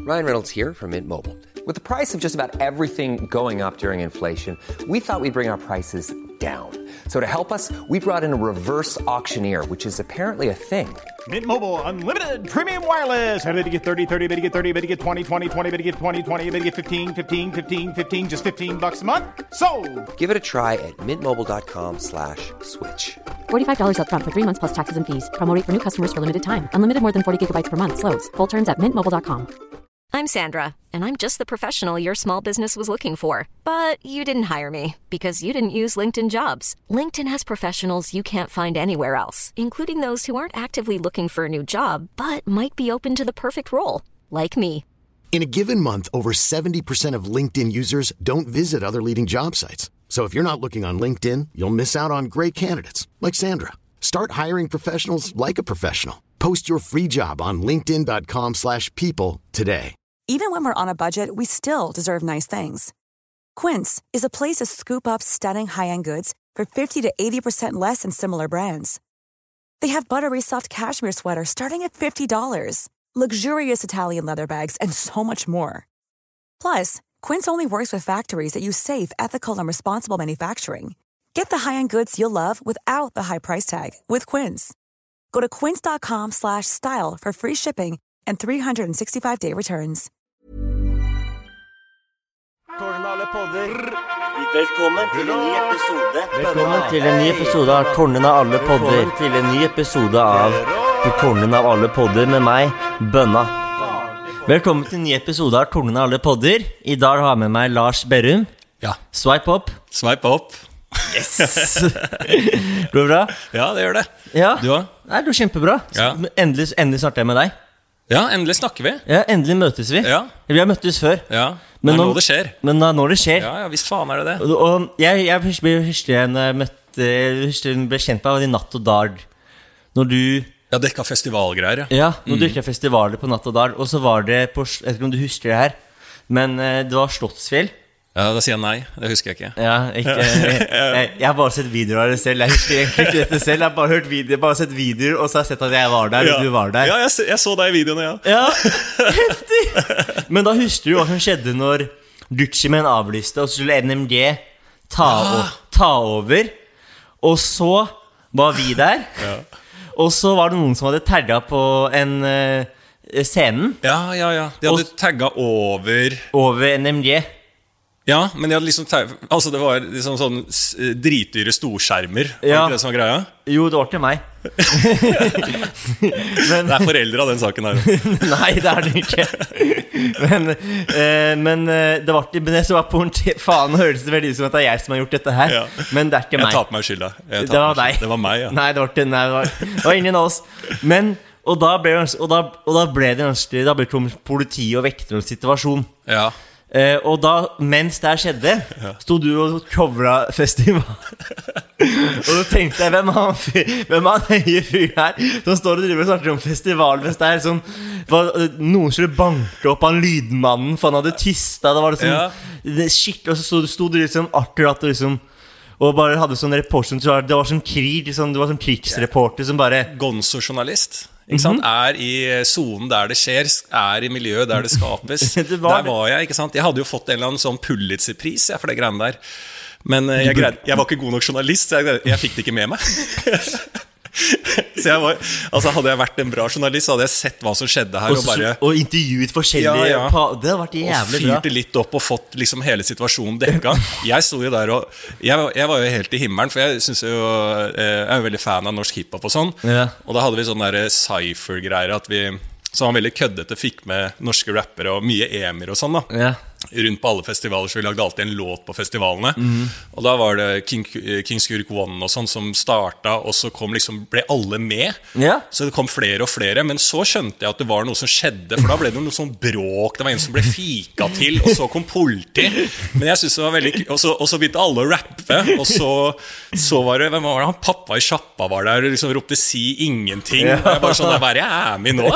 Ryan Reynolds here from Mint Mobile. With the price of just about everything going up during inflation, we thought we'd bring our prices down. So to help us, we brought in a reverse auctioneer, which is apparently a thing. Mint Mobile Unlimited Premium Wireless. How to get 30, 30, bit to get 30, bit to get 20, 20, 20, bit to get 20, 20, bit to get 15, 15, 15, 15, just $15 a month? Sold! Give it a try at mintmobile.com/switch. $45 up front for 3 months plus taxes and fees. Promo rate for new customers for limited time. Unlimited more than 40 gigabytes per month. Slows full terms at mintmobile.com. I'm Sandra, and I'm just the professional your small business was looking for. But you didn't hire me because you didn't use LinkedIn Jobs. LinkedIn has professionals you can't find anywhere else, including those who aren't actively looking for a new job, but might be open to the perfect role, like me. In a given month, over 70% of LinkedIn users don't visit other leading job sites. So if you're not looking on LinkedIn, you'll miss out on great candidates like Sandra. Start hiring professionals like a professional. Post your free job on linkedin.com/people today. Even when we're on a budget, we still deserve nice things. Quince is a place to scoop up stunning high-end goods for 50 to 80% less than similar brands. They have buttery soft cashmere sweaters starting at $50, luxurious Italian leather bags, and so much more. Plus, Quince only works with factories that use safe, ethical, and responsible manufacturing. Get the high-end goods you'll love without the high price tag with Quince. Go to quince.com/style for free shipping and 365-day returns. Velkommen til en ny episode av Tårnen av alle podder. Til en ny episode av Tårnen av alle podder med meg, Bønna. Velkommen til en ny episode av Tårnen av alle podder. I dag har jeg med meg Lars Berrum. Ja. Swipe up. Swipe up. Yes. Går det bra? Ja, det gjør det. Ja. Du også? Nei, det går kjempebra. Ja. Endelig snakker jeg med deg. Ja, endelig snakker vi. Ja, endelig møtes vi. Ja. Vi har møttes før. Ja, men nå det skjer. Men nå det skjer. Ja, visst faen det det. Og jeg ble kjent med i Natt og Dag. Når du... Ja, dekka festivalgreier. Ja, når du dekka festivaler på Natt og Dag. Og så var det på... Jeg vet ikke om du husker det her. Men det var Slottsfjell. Ja, da sier jeg nei. Det husker jeg ikke. Ja, jeg har bare sett videoer av det selv. Jeg husker egentlig ikke dette selv. Jeg har bare hørt videoer, bare sett videoer, og så har jeg sett at jeg var der, og du var der. Ja, jeg så deg i videoene, ja. Ja, heftig! Men da husker du hva som skjedde når Gucci-menn avlyste, og så skulle NMG ta over. Og så var vi der. Ja. Og så var det noen som hadde tagget på en scenen. Ja. De hadde tagget over NMG. Ja, men de hadde liksom altså det var liksom sånn dritdyre storskjermer. Var det som var greia? Jo, det var til meg. Men, det foreldre av den saken her. Nei, det det ikke. Men det var til det som var på en faen, og høres det veldig ut som at det jeg som har gjort dette her. Ja. Men det ikke meg. Jeg tar på meg skylda. Det var deg. Det var meg, ja. Nei, det var ingen av oss. Men, og da ble det kom politi og vekter og situasjon. Ja. Og da, mens det skjedde, stod du og covra festival. Og da tenkte jeg, hvem er han høye fyr her som står og driver og snakker om festival, hvis det sånn, noen skulle banke opp han lydmannen, for han hadde tystet. Det var liksom shit, og så stod du liksom akkurat og liksom og bare hadde sånn reporter. Det var sånn krig, liksom, det var sånn krigsreporter som bare Gonzo-journalist, ikke sant? I zonen der det skjer, i miljøet der det skapes. Der var jeg, ikke sant? Jeg hadde jo fått en eller annen sånn Pulitzer-pris for det greiene der. Men jeg var ikke god nok journalist, så jeg fikk det ikke med meg. Så hadde jeg vært en bra journalist, så hadde jeg sett hva som skjedde her og intervjuet forskjellige Det hadde vært jævlig bra. Og fyrte litt opp og fått liksom hele situasjonen dekka. Jeg stod jo der og jeg var jo helt i himmelen, for jeg synes jo jeg jo veldig fan av norsk hiphop og sånn. Og da hadde vi sånne der cypher-greier som var veldig køddete, fikk med norske rappere og mye emir og sånn da. Rundt på alle festivaler, så vi lagde alltid en låt på festivalene. Og da var det King Skurk One og sånn som startet, og så ble alle med. Så det kom flere og flere, men så skjønte jeg at det var noe som skjedde, for da ble det noe sånn bråk, det var en som ble fika til, og så kom politi. Men jeg synes det var veldig og så begynte alle å rappe, og så var det, hvem var det? Han pappa i sjappa var der, og liksom ropte si ingenting. Og jeg bare sånn, jeg med nå.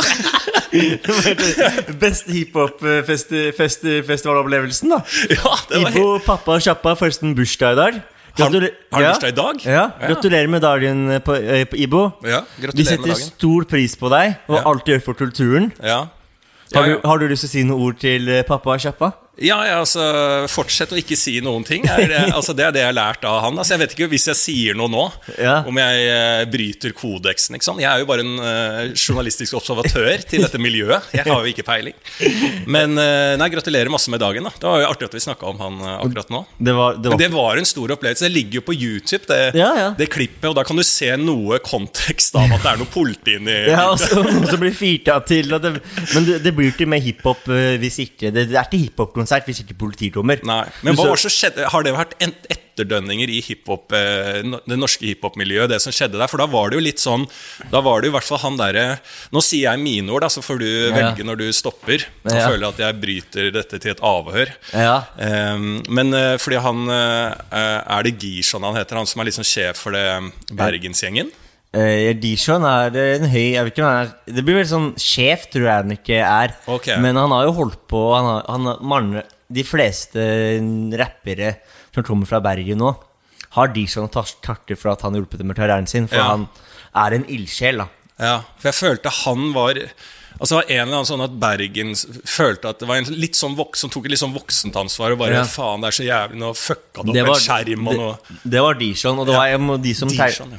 Beste hiphop-festivalopplevelsen da. Ja, det var Ibo, pappa og sjappa, forresten bursdag i dag. Har du bursdag i dag? Ja, gratulerer med dagen på Ibo. Ja, gratulerer med dagen. Vi setter stor pris på deg, og alt du gjør for kulturen. Ja. Har du lyst til å si noen ord til pappa Kjappa? Ja, altså, fortsett å ikke si noen ting. Altså, det det jeg har lært av han. Altså, jeg vet ikke hvis jeg sier noe nå, om jeg bryter kodeksen. Ikke sant? Jeg jo bare en journalistisk observatør til dette miljøet. Jeg har jo ikke peiling. Men nei, gratulerer masse med dagen. Da. Det var jo artig at vi snakket om han akkurat nå. Det var en stor opplevelse. Det ligger jo på YouTube, det klippet, og da kan du se noe kontekst av at det noe politi inni. Ja, altså, noe som blir firta til. Men det blir ikke med hiphop hvis ikke. Det ikke hiphop-konsert hvis ikke politiet kommer. Nei, men hva var så skjedde? Har det vært etterdønninger i hiphop, det norske hiphop-miljøet, det som skjedde der? For da var det jo litt sånn, da var det jo i hvert fall han der, nå sier jeg mine ord da, så får du velge når du stopper, og føler at jeg bryter dette til et avhør. Men fordi han, det Gishon han heter, han som liksom sjef for det Bergensgjengen? Dishon en høy, jeg vet ikke om det blir vel sånn sjef, tror jeg han ikke men han har jo holdt på, de fleste rappere som kommer fra Bergen nå, har Dishon takket for at han har hjulpet dem med karrieren sin, for han en ildsjel da. Ja, for jeg følte han var... Altså det var en eller annen sånn at Bergen følte at det var en litt sånn som tok et litt sånn voksentansvar og bare, faen, det så jævlig, nå fucka det opp en skjerm og noe. Det var Dishon, og det var de som... Dishon,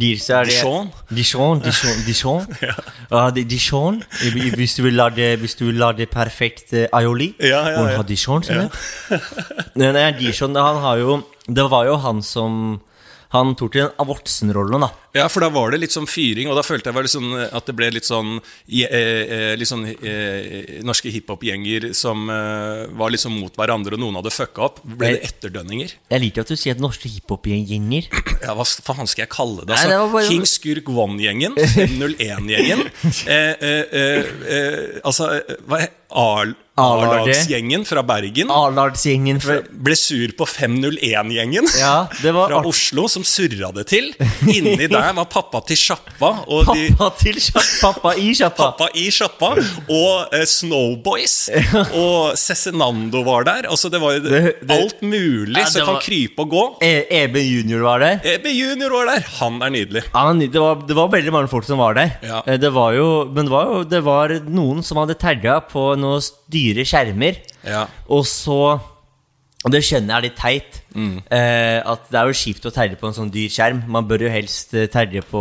Dishon. Dishon, hvis du vil lage perfekt aioli, og ha Dishon, sånn Nei, Dishon, han har jo... Det var jo han som... Han tok til en voksenrollen da. Ja, for da var det litt sånn fyring, og da følte jeg liksom at det ble litt sånn norske hiphop-gjenger som var liksom mot hverandre, og noen hadde fucka opp. Ble det etterdønninger? Jeg liker at du sier at norske hiphop-gjenger. Ja, hva faen skal jeg kalle det? Altså, bare... King Skurk One-gjengen, 501-gjengen, altså, hva A-lagsgjengen fra Bergen ble sur på 501-gjengen fra Oslo som surra det til. Inni der var pappa til Kjappa Pappa i Kjappa og Snowboys og Cezinando var der. Altså det var alt mulig som kan krype og gå. EB Junior var der. Han nydelig. Det var veldig mange folk som var der. Det var noen som hadde tagget på noen dyre skjermer. Og så... Og det skjønner jeg litt teit at det jo kjipt å terje på en sånn dyr skjerm. Man bør jo helst terje på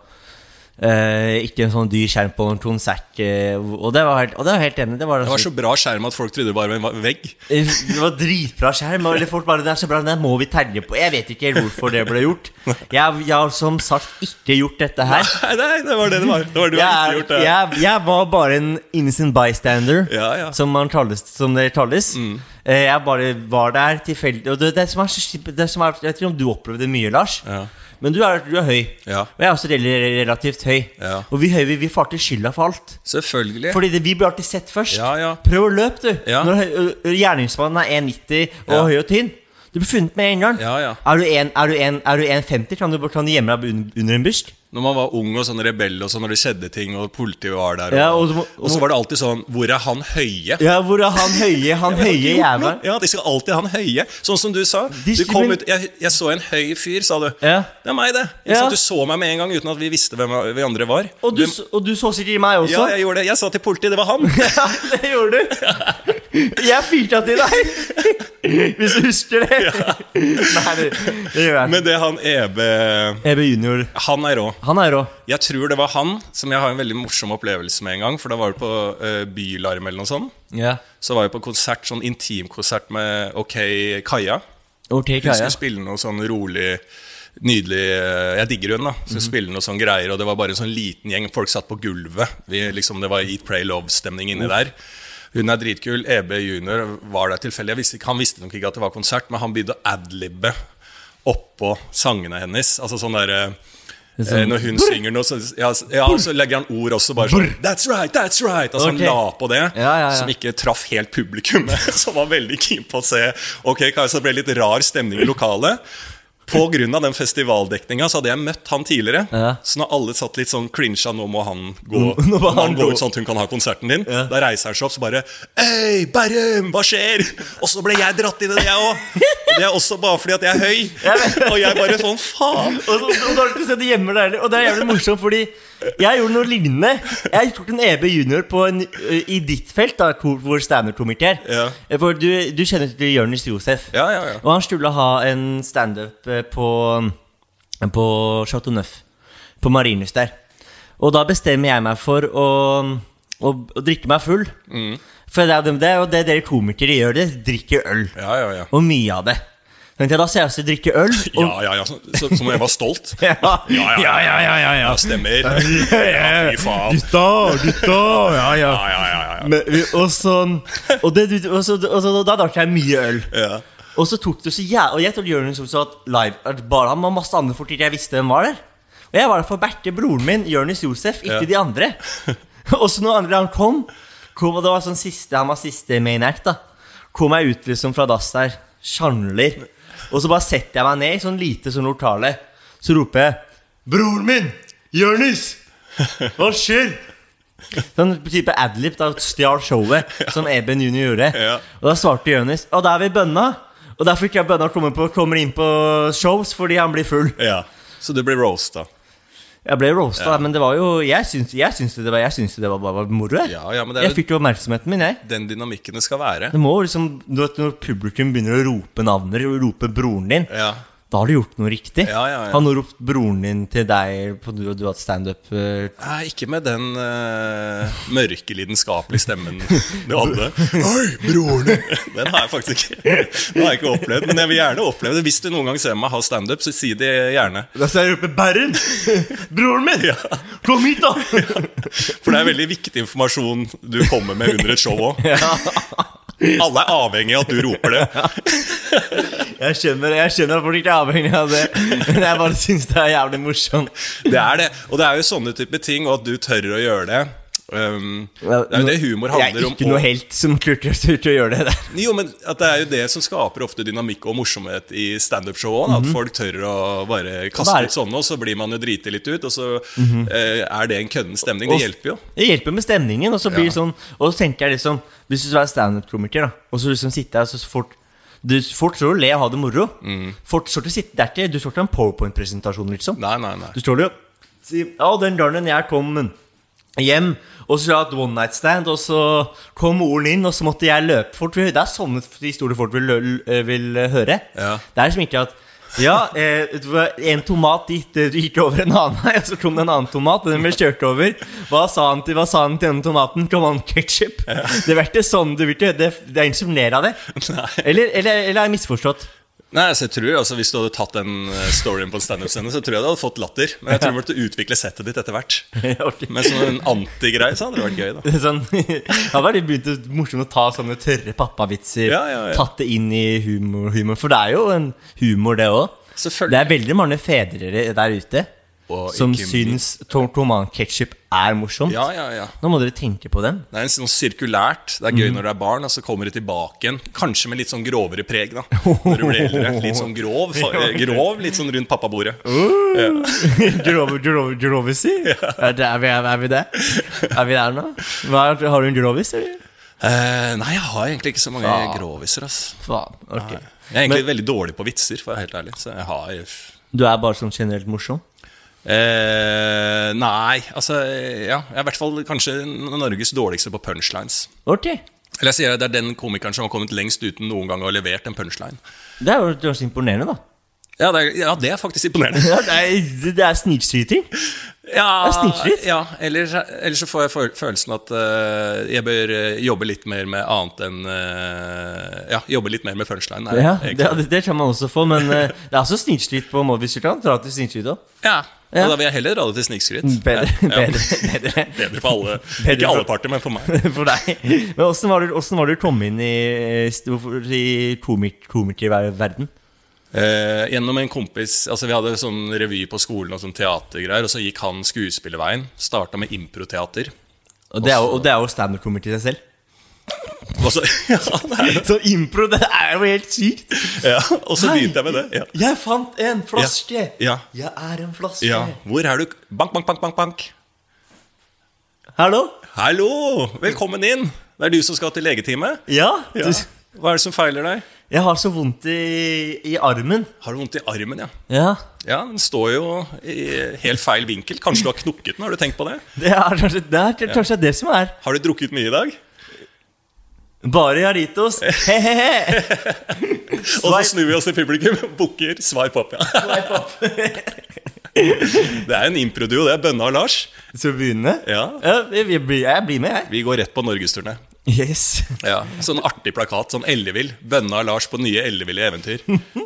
ikke en sånn dyr skjerm på en konsert. Og det var helt enig. Det var så bra skjerm at folk trodde det bare var en vegg. Det var dritbra skjerm. Eller folk bare, det så bra, det må vi terje på. Jeg vet ikke helt hvorfor det ble gjort. Jeg har som sagt ikke gjort dette her. Nei, det var det var. Det var du har ikke gjort det. Jeg var bare en innocent bystander, som det kalles. Jeg bare var der tilfeldig. Og det som jeg vet ikke om du opplevde mye, Lars. Men du er høy. Og jeg også relativt høy. Og vi får alltid skylda for alt. Selvfølgelig. Fordi vi blir alltid sett først. Prøv å løpe, du. Når gjerningsmannen 1,90 og høy og tynn, du blir funnet med en gang. Er du 1,50, kan du gjemme deg under en busk? Når man var ung og sånn rebell og sånn, når det skjedde ting og politiet var der og så var det alltid sånn, hvor han høye? Ja, hvor han høye? Han høye jævlen. Ja, de skal alltid ha han høye. Sånn som du sa, du kom ut, jeg så en høy fyr, sa du. Det meg det. Du så meg med en gang uten at vi visste hvem vi andre var. Og du så sikkert meg også. Ja, jeg gjorde det. Jeg sa til politiet, det var han. Ja, det gjorde du. Jeg fyrte til deg. Hvis du husker det. Nei, det gjør jeg. Men det han EB Junior, han rå. Han rå. Jeg tror det var han som jeg har en veldig morsom opplevelse med en gang. For da var det på Bylarm eller noe sånt. Så var jeg på konsert, sånn intimkonsert med OK Kaja. Hun skulle spille noe sånn rolig, nydelig. Jeg digger hun da. Så spille noe sånn greier. Og det var bare en sånn liten gjeng. Folk satt på gulvet. Det var Eat, Pray, Love-stemning inni der. Hun dritkul. EB Junior var der tilfeldig. Han visste nok ikke at det var konsert, men han begynte å adlibbe oppå sangene hennes. Altså sånn der... når hun synger noe så legger han ord også bare sånn That's right altså han la på det som ikke traff helt publikummet som var veldig keen på å se så det ble litt rar stemning i lokalet på grunn av den festivaldekningen så hadde jeg møtt han tidligere så når alle satt litt sånn cringe nå må han gå ut sånn at hun kan ha konserten din da reiser han seg opp så bare Hei Bærum, hva skjer? Og så ble jeg dratt inn i det jeg også og det også bare fordi at jeg høy og jeg bare sånn faen og da har du ikke sett det hjemme der og det jævlig morsomt fordi jeg gjorde noe lignende. Jeg tok en EB junior i ditt felt da, hvor stand-up-komiker. For du kjenner til Jonis Josef. Ja. Og han skulle ha en stand-up på Chateau Neuf, på Marinus der. Og da bestemmer jeg meg for å drikke meg full. For det dere komikere gjør det, drikker øl. Ja. Og mye av det. Men da ser jeg også drikke øl. Ja. Som jeg var stolt. Ja. Stemmer. Fy faen. Gutta. Ja. Og da drakk jeg mye øl. Ja. Og så tok det så og jeg tror Jonis sa at live bare han var masse andre fordi jeg visste hvem var der. Og jeg var der for Berthe, broren min, Jonis Josef, ikke de andre. Og så når andre han kom, og det var sånn han var siste main act da. Kom jeg ut liksom fra dass der, sjanler. Og så bare setter jeg meg ned i sånn lite sånn lokale. Så roper jeg, broren min, Jonis, hva skjer? Sånn type adlib da, stjal showet, som Eben Junior gjorde. Og da svarte Jonis, og der er vi bønna. Og derfor ikke jeg bønna kommer inn på shows, fordi han blir full. Ja, så du blir roast da. Jeg ble roastet, men det var jo jeg synes det var bare moro. Jeg fikk jo oppmerksomheten min, jeg. Den dynamikken det skal være. Det må liksom, når publikum begynner å rope navner og rope broren din, da har du gjort noe riktig. Har noe ropt broren din til deg på du har hatt stand-up? Nei, ikke med den mørke lidenskapelige stemmen du hadde. Oi, broren din! Den har jeg faktisk ikke opplevd, men jeg vil gjerne oppleve det. Hvis du noen gang ser meg ha stand-up, så si det gjerne. Da skal jeg rope Berren! Broren min! Kom hit da! For det er veldig viktig informasjon du kommer med under et show også. Alle er avhengig av at du roper det. Jeg skjønner at folk ikke er avhengig av det. Men jeg bare synes det er jævlig morsomt. Det er det, og det er jo sånne type ting. Og at du tør å gjøre det. Det er jo det humor handler om. Jeg er ikke noe helt som klurte å gjøre det der. Jo, men at det er jo det som skaper ofte dynamikk og morsomhet i stand-up-show også, at folk tør å bare kaste ut sånne, og så blir man jo drite litt ut, og så er det en kødden stemning. Det hjelper jo. Det hjelper med stemningen, og så blir det sånn. Og så tenker jeg liksom, hvis du er stand-up-komiker da, og så liksom sitter jeg, så fort står du le og ha det moro. Fort står du sitte der til. Du står til en PowerPoint-presentasjon liksom. Nei. Du står jo og sier, den dagen jeg kom hjem, og så hadde jeg et one night stand, og så kom Olen inn, og så måtte jeg løpe fort. Det er sånne historier folk vil høre. Det er som ikke at en tomat gikk over en annen, og så kom det en annen tomat, og den ble kjørt over. Hva sa han til denne tomaten? Kom han ketchup? Det var ikke sånn, det er ingen som ler av det. Eller er jeg misforstått? Nei, så jeg tror, altså hvis du hadde tatt den storyen på en stand-up-scene, så tror jeg du hadde fått latter. Men jeg tror du måtte utvikle settet ditt etter hvert. Men sånn en anti-greie, så hadde det vært gøy da. Sånn, det har vært begynt morsomt å ta sånne tørre pappavitser, tatt det inn i humor, for det er jo en humor det også. Det er veldig mange fedre der ute som syns tomat-ketchup er morsomt. Nå må dere tenke på den. Det er en sånn sirkulært. Det er gøy når det er barn, og så kommer det tilbake igjen. Kanskje med litt sånn grovere preg da, når du blir eldre. Litt sånn grov, litt sånn rundt pappabordet. Grovis i? Er vi det? Er vi der nå? Har du en grovis, eller? Nei, jeg har egentlig ikke så mange groviser, ass. Faen, ok. Jeg er egentlig veldig dårlig på vitser, for å være helt ærlig. Så jeg har... Du er bare sånn generelt morsom? Nei, altså jeg er i hvert fall kanskje Norges dårligste på punchlines. Eller jeg sier det er den komikeren som har kommet lengst uten noen gang å ha levert en punchline. Det er jo så imponerende da. Ja, det er faktisk imponerende. Det er snikskryting. Eller så får jeg følelsen at jeg bør jobbe litt mer med annet enn jobbe litt mer med punchline. Det kan man også få, men det er også snikskryt på mål. Hvis du kan dra til snikskryt også. Og da vil jeg heller dra det til snikskryt. Bedre for alle. Ikke alle parter, men for meg. For deg. Men hvordan var du kom inn i komikerverden? Gjennom en kompis. Altså vi hadde sånn revy på skolen og sånn teatergreier, og så gikk han skuespillerveien. Startet med improteater. Og det er jo stand-up-komiker til seg selv. Så impro, det er jo helt sykt. Og så begynte jeg med det. Jeg fant en flaske. Jeg er en flaske. Hvor er du? Bank, bank, bank, bank, bank. Hallo, velkommen inn. Det er du som skal til legetime. Ja. Hva er det som feiler deg? Jeg har så vondt i armen. Har du vondt i armen, ja? Ja. Ja, den står jo i helt feil vinkel. Kanskje du har knukket den, har du tenkt på det? Det er kanskje det som er. Har du drukket mye i dag? Bare Jarritos. Hehehe. Og så snur vi oss til publikum, bukker, swipe opp, ja. Swipe opp. Det er en improduo, det er Bønna og Lars. Skal vi begynne? Ja. Jeg blir med, jeg. Vi går rett på Norgesturné. Yes. Ja, sånn artig plakat, sånn ellevill. Bønna og Lars på nye elleville eventyr.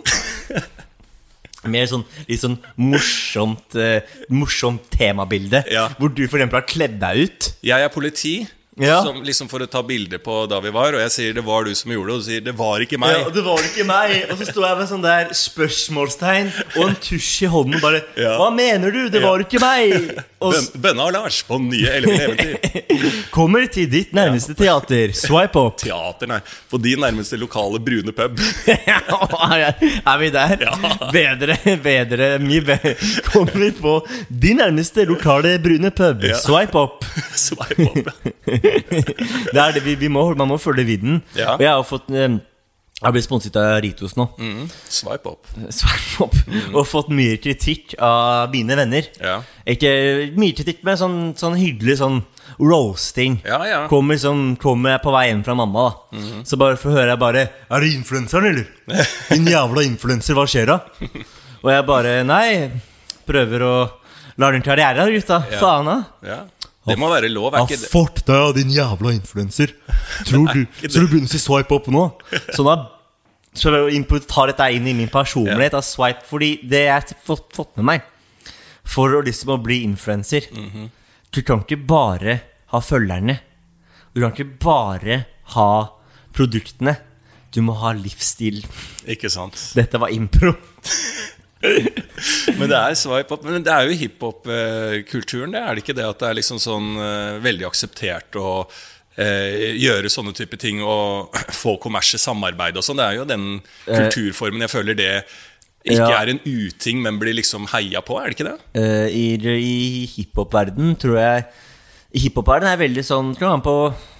Mer sånn, litt sånn morsomt temabilde. Ja. Hvor du for eksempel har kledd deg ut. Jeg er politi. Ja. Som liksom for å ta bilder på da vi var. Og jeg sier det var du som gjorde det. Og du sier det var ikke meg. Ja, det var ikke meg. Og så står jeg med sånn der spørsmålstegn og en tusj i hånden bare Ja. Hva mener du? Det var ikke meg. Og Bønna og Lars på nye elleville eventyr. kommer til ditt nærmeste teater. Swipe opp. Teater, nei. På din nærmeste lokale brune pub. Er vi der? Ja. Bedre, mye bedre. Kommer på din nærmeste lokale brune pub. Ja. Swipe opp. Swipe opp. Det er det man må følge vidden. Ja. Og jeg har fått jeg har blitt sponset av Ritos nå. Swipe opp. Swipe opp. Og fått mye kritikk av mine venner. Ja. Ikke mye kritikk, men sånn hyggelig sånn roasting. Ja. Kommer jeg på vei hjem fra mamma da. Så bare for å høre jeg bare Er det influenseren, eller? Din jævla influenser, hva skjer da? Og jeg bare, nei prøver å la den karriere, gutta. Ja. Faen da. Ja. Det må være lov, er ikke det? Fort deg av din jævla influencer. Tror du Så du begynner å si swipe opp nå? Så da tar dette inn i min personlighet av swipe. Fordi det jeg har fått med meg for å liksom å bli influencer. Du kan ikke bare ha følgerne. Du kan ikke bare ha produktene. Du må ha livsstil. Ikke sant. Dette var impro. Men det er swipe up. Men det er jo hiphop-kulturen, det er det ikke det at det er liksom sånn veldig akseptert å gjøre sånne type ting og få kommersielle samarbeid og sånn. Det er jo den kulturformen jeg føler det ikke er en uting, men blir liksom heia på, er det ikke det? I hiphop-verden tror jeg hiphop-verden er veldig sånn tror jeg,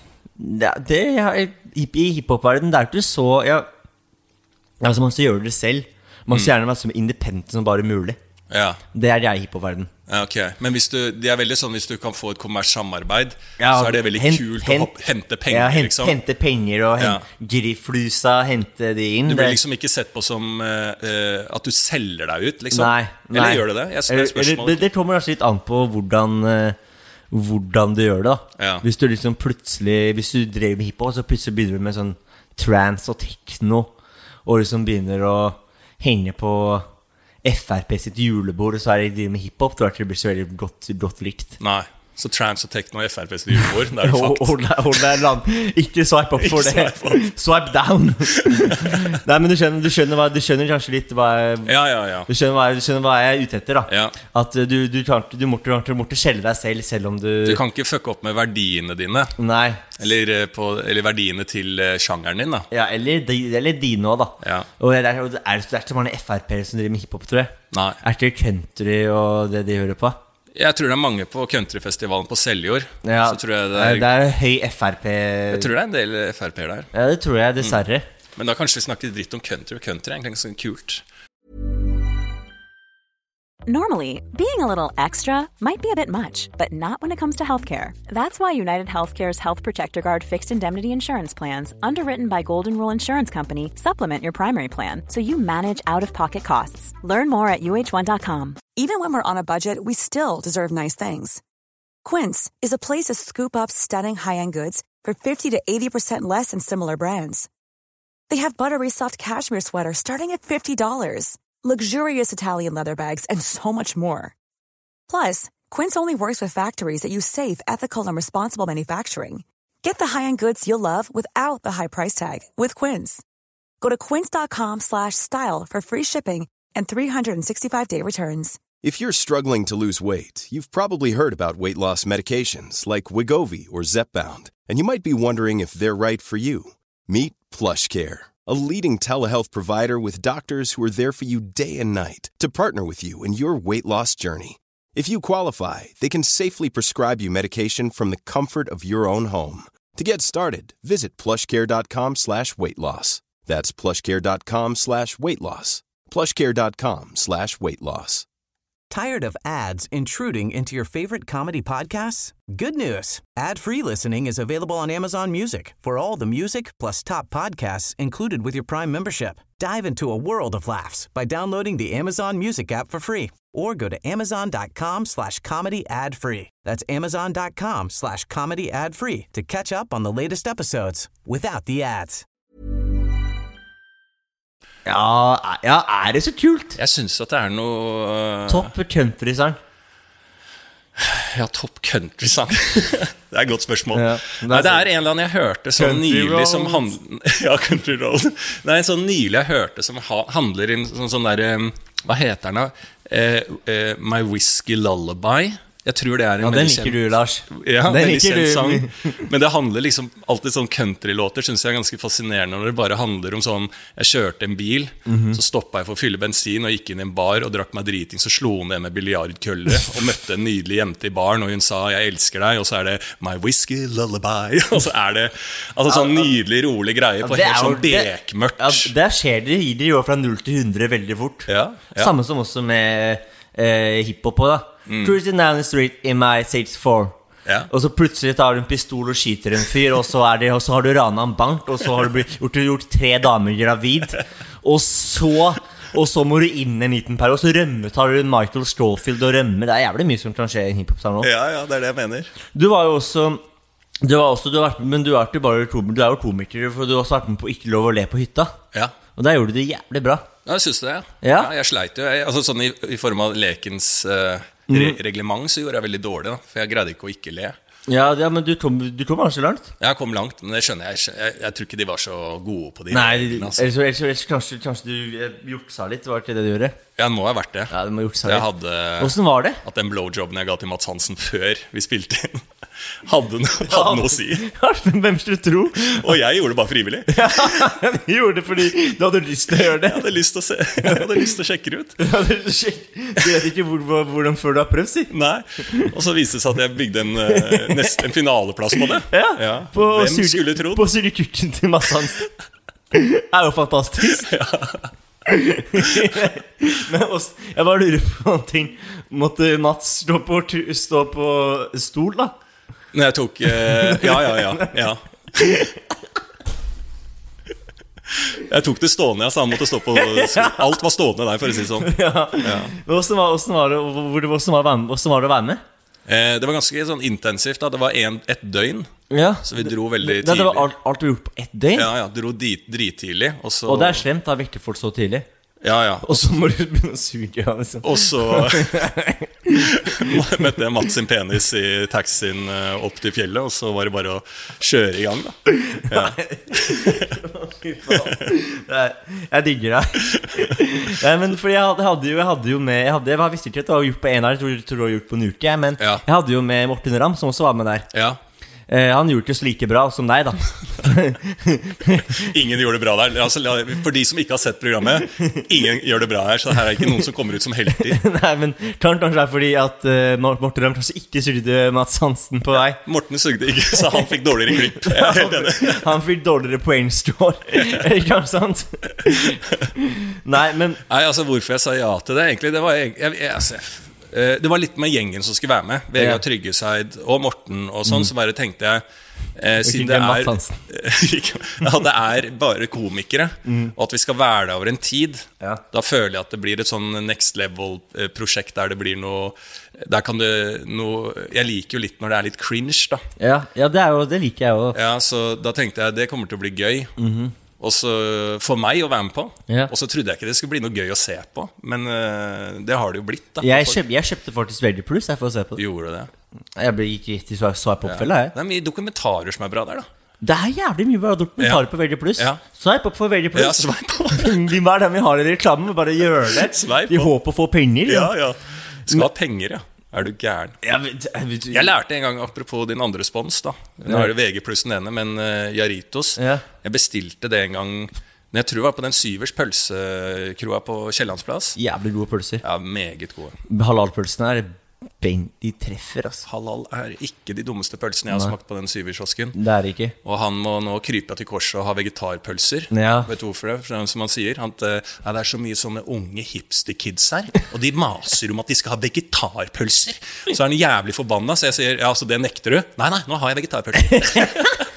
I hiphop-verden det er ikke så altså man skal gjøre det selv. Man skal gjerne være så independent som bare mulig. Ja. Det er det i hiphop-verden. Ja, ok. Men det er veldig sånn hvis du kan få et kommersielt samarbeid, så er det veldig kult å hente penger, liksom. Hente penger og griflusa, hente det inn. Du blir liksom ikke sett på som at du selger deg ut, liksom. Nei. Eller gjør det det? Jeg spør spørsmål. Det kommer altså litt an på hvordan du gjør det da. Ja. Hvis du liksom plutselig, hvis du drev med hiphop, så plutselig begynner du med sånn trance og techno, og liksom begynner å henge på FRP sitt julebord, og så er det med hiphop. Tror jeg ikke det blir så veldig godt likt. Nei, så trance og techno og FRP sitt julebord, det er jo fakt. Hold deg land. Ikke swipe opp for det. Swipe down. Nei, men du skjønner kanskje litt hva Ja. Du skjønner hva jeg er ute etter da. Ja. At du måtte skjelle deg selv om du Du kan ikke fucke opp med verdiene dine. Nei. Eller verdiene til sjangeren din da. Ja, eller dine også da. Ja. Og det er ikke mange FRP som driver med hiphop, tror jeg. Nei. Er ikke country og det de hører på? Jeg tror det er mange på countryfestivalen på Seljord. Ja, så tror jeg det er høy FRP. Jeg tror det er en del FRP-er der. Ja, det tror jeg, dessverre. Men da kanskje vi snakker dritt om country. Country er egentlig sånn kult. Normally, being a little extra might be a bit much, but not when it comes to healthcare. That's why United Healthcare's Health Protector Guard fixed indemnity insurance plans, underwritten by Golden Rule Insurance Company, supplement your primary plan so you manage out-of-pocket costs. Learn more at uh1.com. Even when we're on a budget, we still deserve nice things. Quince is a place to scoop up stunning high-end goods for 50 to 80% less than similar brands. They have buttery soft cashmere sweaters starting at $50, luxurious Italian leather bags, and so much more. Plus, Quince only works with factories that use safe, ethical, and responsible manufacturing. Get the high-end goods you'll love without the high price tag with Quince. Go to quince.com/style for free shipping and 365-day returns. If you're struggling to lose weight, you've probably heard about weight loss medications like Wegovy or Zepbound, and you might be wondering if they're right for you. Meet PlushCare, a leading telehealth provider with doctors who are there for you day and night to partner with you in your weight loss journey. If you qualify, they can safely prescribe you medication from the comfort of your own home. To get started, visit plushcare.com/weightloss. That's plushcare.com/weight loss. plushcare.com/weight-loss. Tired of ads intruding into your favorite comedy podcasts? Good news. Ad-free listening is available on Amazon Music for all the music plus top podcasts included with your Prime membership. Dive into a world of laughs by downloading the Amazon Music app for free or go to amazon.com/comedy ad-free. That's amazon.com/comedy ad-free to catch up on the latest episodes without the ads. Ja, det så kult? Jeg synes at det noe Topp country-sang. Ja, topp country-sang. Det et godt spørsmål. Ja, Nei, det en eller annen jeg hørte så nylig som Ja, country road. Det en sånn nylig jeg hørte som handler om sånn der hva heter den da? My Whiskey Lullaby. Jeg tror det en den liker du, Lars. Ja, den liker du sang. Men det handler liksom alltid sånn countrylåter synes jeg ganske fascinerende når det bare handler om sånn jeg kjørte en bil, så stoppet jeg for å fylle bensin og gikk inn I en bar og drakk meg driting, så slo hun ned med biljardkøller og møtte en nydelig jente I baren og hun sa jeg elsker deg, og så det My Whiskey Lullaby og så det altså sånn nydelig, rolig greie på helt sånn bekmørkt. Ja, der skjer det jo fra 0 til 100 veldig fort. Samme som også med hiphop på da. Cruising down the street in my 6-4 og så plutselig tar du en pistol og skyter en fyr og så har du ranet en bank og så har du gjort 3 damer gravid og så må du inn en liten periode og så tar du Michael Scofield og rømmer. Det jævlig mye som kan skje I en hiphop-sang nå. Ja, det det jeg mener. Du var jo også men du jo komiker for du har også vært med på Ikke lov å le på hytta. Ja. Og der gjorde du det jævlig bra. Ja, jeg synes det, ja. Jeg sleit jo. Altså sånn I form av lekens reglement så gjorde jeg veldig dårlig da, for jeg greide ikke å ikke le. Ja, men du kom kanskje langt? Jeg kom langt, men det skjønner jeg tror ikke de var så gode på de reglene. Nei, ellers kanskje du juksa litt, var det det du gjorde? Ja, det må ha vært det. Ja, det må juksa litt. Jeg hadde Hvordan var det? At den blowjobben jeg ga til Mats Hansen før vi spilte inn hadde noe å si. Hvem skulle du tro? Og jeg gjorde det bare frivillig. Ja, du gjorde det fordi du hadde lyst til å gjøre det. Jeg hadde lyst til å se. Jeg hadde lyst til å sjekke det ut. Du vet ikke hvordan før du har prøvd, si. Nei, og så viste det seg at jeg bygde en finaleplass på det. Ja, hvem skulle trodd? På syrekurten til Mats Hansen. Jo fantastisk. Ja. Men jeg bare lurer på noen ting. Måtte Mats stå på stol da? Når jeg tok ja. Jeg tok det stående, så han måtte stå på alt var stående der, for å si det sånn. Ja. Hvordan var det å være med? Det var ganske sånn intensivt da. Det var et døgn. Så vi dro veldig tidlig. Det var alt du gjorde på et døgn? Ja, dro drittidlig og det slemt da, vekker folk så tidlig. Ja. Og så må du begynne å suge liksom. Og så møtte jeg Mats sin penis I taxien opp til fjellet, og så var det bare å kjøre I gang da. Ja. Jeg digger deg. Ja, men fordi jeg visste ikke at du hadde gjort på en her, jeg tror du har gjort på en uke, men jeg hadde jo med Morten Ramm, som også var med der. Ja. Han gjorde det så like bra som deg da. Ingen gjør det bra der altså, for de som ikke har sett programmet, ingen gjør det bra her, så her ikke noen som kommer ut som helter. Nei, men kanskje det fordi at Morten Ramm kanskje ikke sugde Mats Hansen på deg. Morten sugde ikke, så han fikk dårligere klipp. Jeg helt enig. Han fikk dårligere poengscore. Ikke sant? Nei, altså hvorfor jeg sa ja til det egentlig, det var det var litt med gjengen som skulle være med Vegard Tryggeseid og Morten og sånn, så bare tenkte jeg siden det bare komikere og at vi skal være der over en tid da føler jeg at det blir et sånn next level prosjekt der det blir noe der kan det noe jeg liker jo litt når det litt cringe da det liker jeg jo ja, så da tenkte jeg det kommer til å bli gøy og så for meg å være med på og så trodde jeg ikke det skulle bli noe gøy å se på men det har det jo blitt da. Jeg kjøpte faktisk Veldig Plus for å se på det. Gjorde det? Jeg ble ikke riktig så på oppfølget Det mye dokumentarer som bra der da. Det jævlig mye bra dokumentarer på Veldig Plus. Sveip opp for Veldig Plus. Ja, sveip opp. De bare dem vi har I reklamen, bare gjør det. Sveip opp. De håper å få penger. Ja. Skal ha penger, du gæren? Jeg lærte en gang, apropos din andre spons da. Nå det VG Plus den ene, men Jaritos. Jeg bestilte det en gang, men jeg tror det var på den Syvers pølsekroa på Kjellandsplass. Jævlig gode pølser. Ja, meget gode. Halalpølsene de treffer, altså. Halal ikke de dummeste pølsene jeg har smakt på den syverkiosken. Det det ikke. Og han må nå krype til korset og ha vegetarpølser. Vet du hvorfor det? For som han sier, det så mye sånne unge hipster-kids her, og de maser om at de skal ha vegetarpølser. Så han jævlig forbannet, så jeg sier, ja, så det nekter du? Nei, nå har jeg vegetarpølser.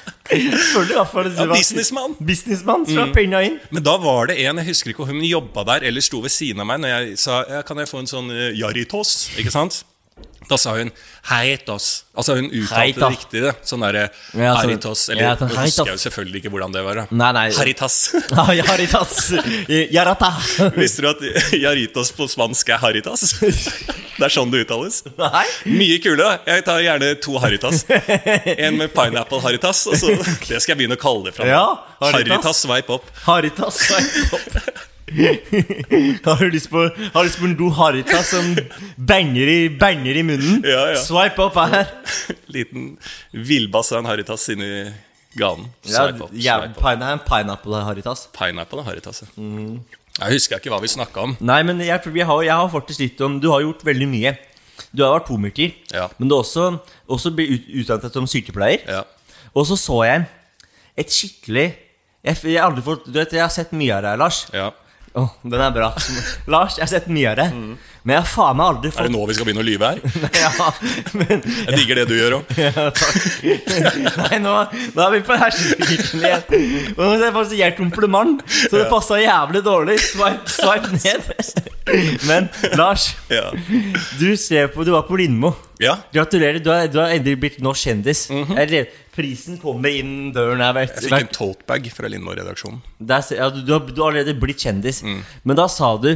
Businessmann som penna inn. Men da var det en, jeg husker ikke om hun jobbet der eller sto ved siden av meg når jeg sa, kan jeg få en sånn Jarritos, ikke sant? Da sa hun Haritos. Altså hun uttalte det riktig det. Sånn der Haritos. Eller nå husker jeg jo selvfølgelig ikke hvordan det var da. Nei. Haritas. Haritas. Jarata. Visste du at Jarritos på spansk Haritas? Det sånn det uttales. Nei. Mye kule. Jeg tar gjerne 2 Haritas. En med pineapple Haritas, og så det skal jeg begynne å kalle det fra. Ja, Haritas swipe opp. Haritas swipe opp. Har du lyst på en god Haritas som banger i munnen? Ja. Swipe opp her. Liten villbass av en Haritas inni ganen. Swipe opp. Pineapple Haritas. Pineapple Haritas, Jeg husker ikke hva vi snakket om. Nei, men jeg har faktisk litt om. Du har gjort veldig mye. Du har vært komiker, men du har også blitt utdannet som sykepleier. Og så jeg et skikkelig jeg har sett mye av deg, Lars. Den bra. Lars, jeg har sett mye av det. Men jeg har faen meg aldri fått... det nå vi skal begynne å lyve her? Jeg digger det du gjør også. Ja, takk. Nei, nå vi på hersketeknikken igjen. Og nå ser jeg faktisk gjort kompliment, så det passet jævlig dårlig. Swipe ned. Men, Lars, du var på Lindmo. Gratulerer, du har endelig blitt norsk kjendis. Prisen kommer inn døren her. Jeg fikk en totebag fra Lindmo-redaksjonen. Du har allerede blitt kjendis. Men da sa du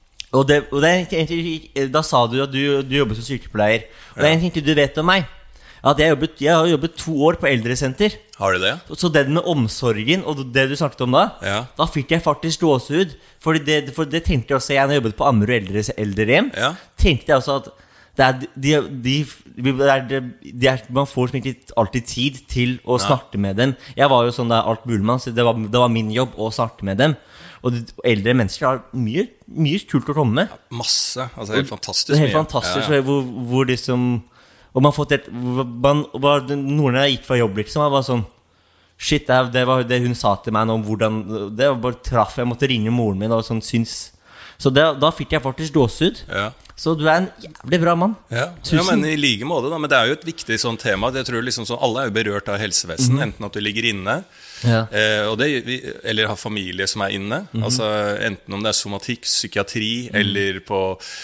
da sa du at du jobber som sykepleier. Og det egentlig du vet om meg, at jeg har jobbet 2 år på eldresenter. Har du det? Så det med omsorgen og det du snakket om da fikk jeg faktisk gåsehud. For det tenkte jeg også jeg når jeg jobbet på Ammerud eldrehjem. Tenkte jeg også at man får ikke alltid tid til å snakke med dem. Jeg var jo sånn der alt mulig, så det var min jobb å snakke med dem. Og eldre mennesker har mye kult å komme med. Masse, altså helt fantastisk. Det helt fantastisk, hvor liksom og man har fått noen jeg gikk fra jobb liksom, var sånn shit, det var det hun sa til meg nå, hvordan det var bare traff, jeg måtte ringe moren min og sånn syns. Så da fikk jeg faktisk gåsehud. Så du en jævlig bra mann. Ja, men i like måte da. Men det jo et viktig sånn tema. Jeg tror liksom sånn, alle jo berørt av helsevesen, enten at du ligger inne eller har familie som inne. Altså enten om det somatikk, psykiatri eller på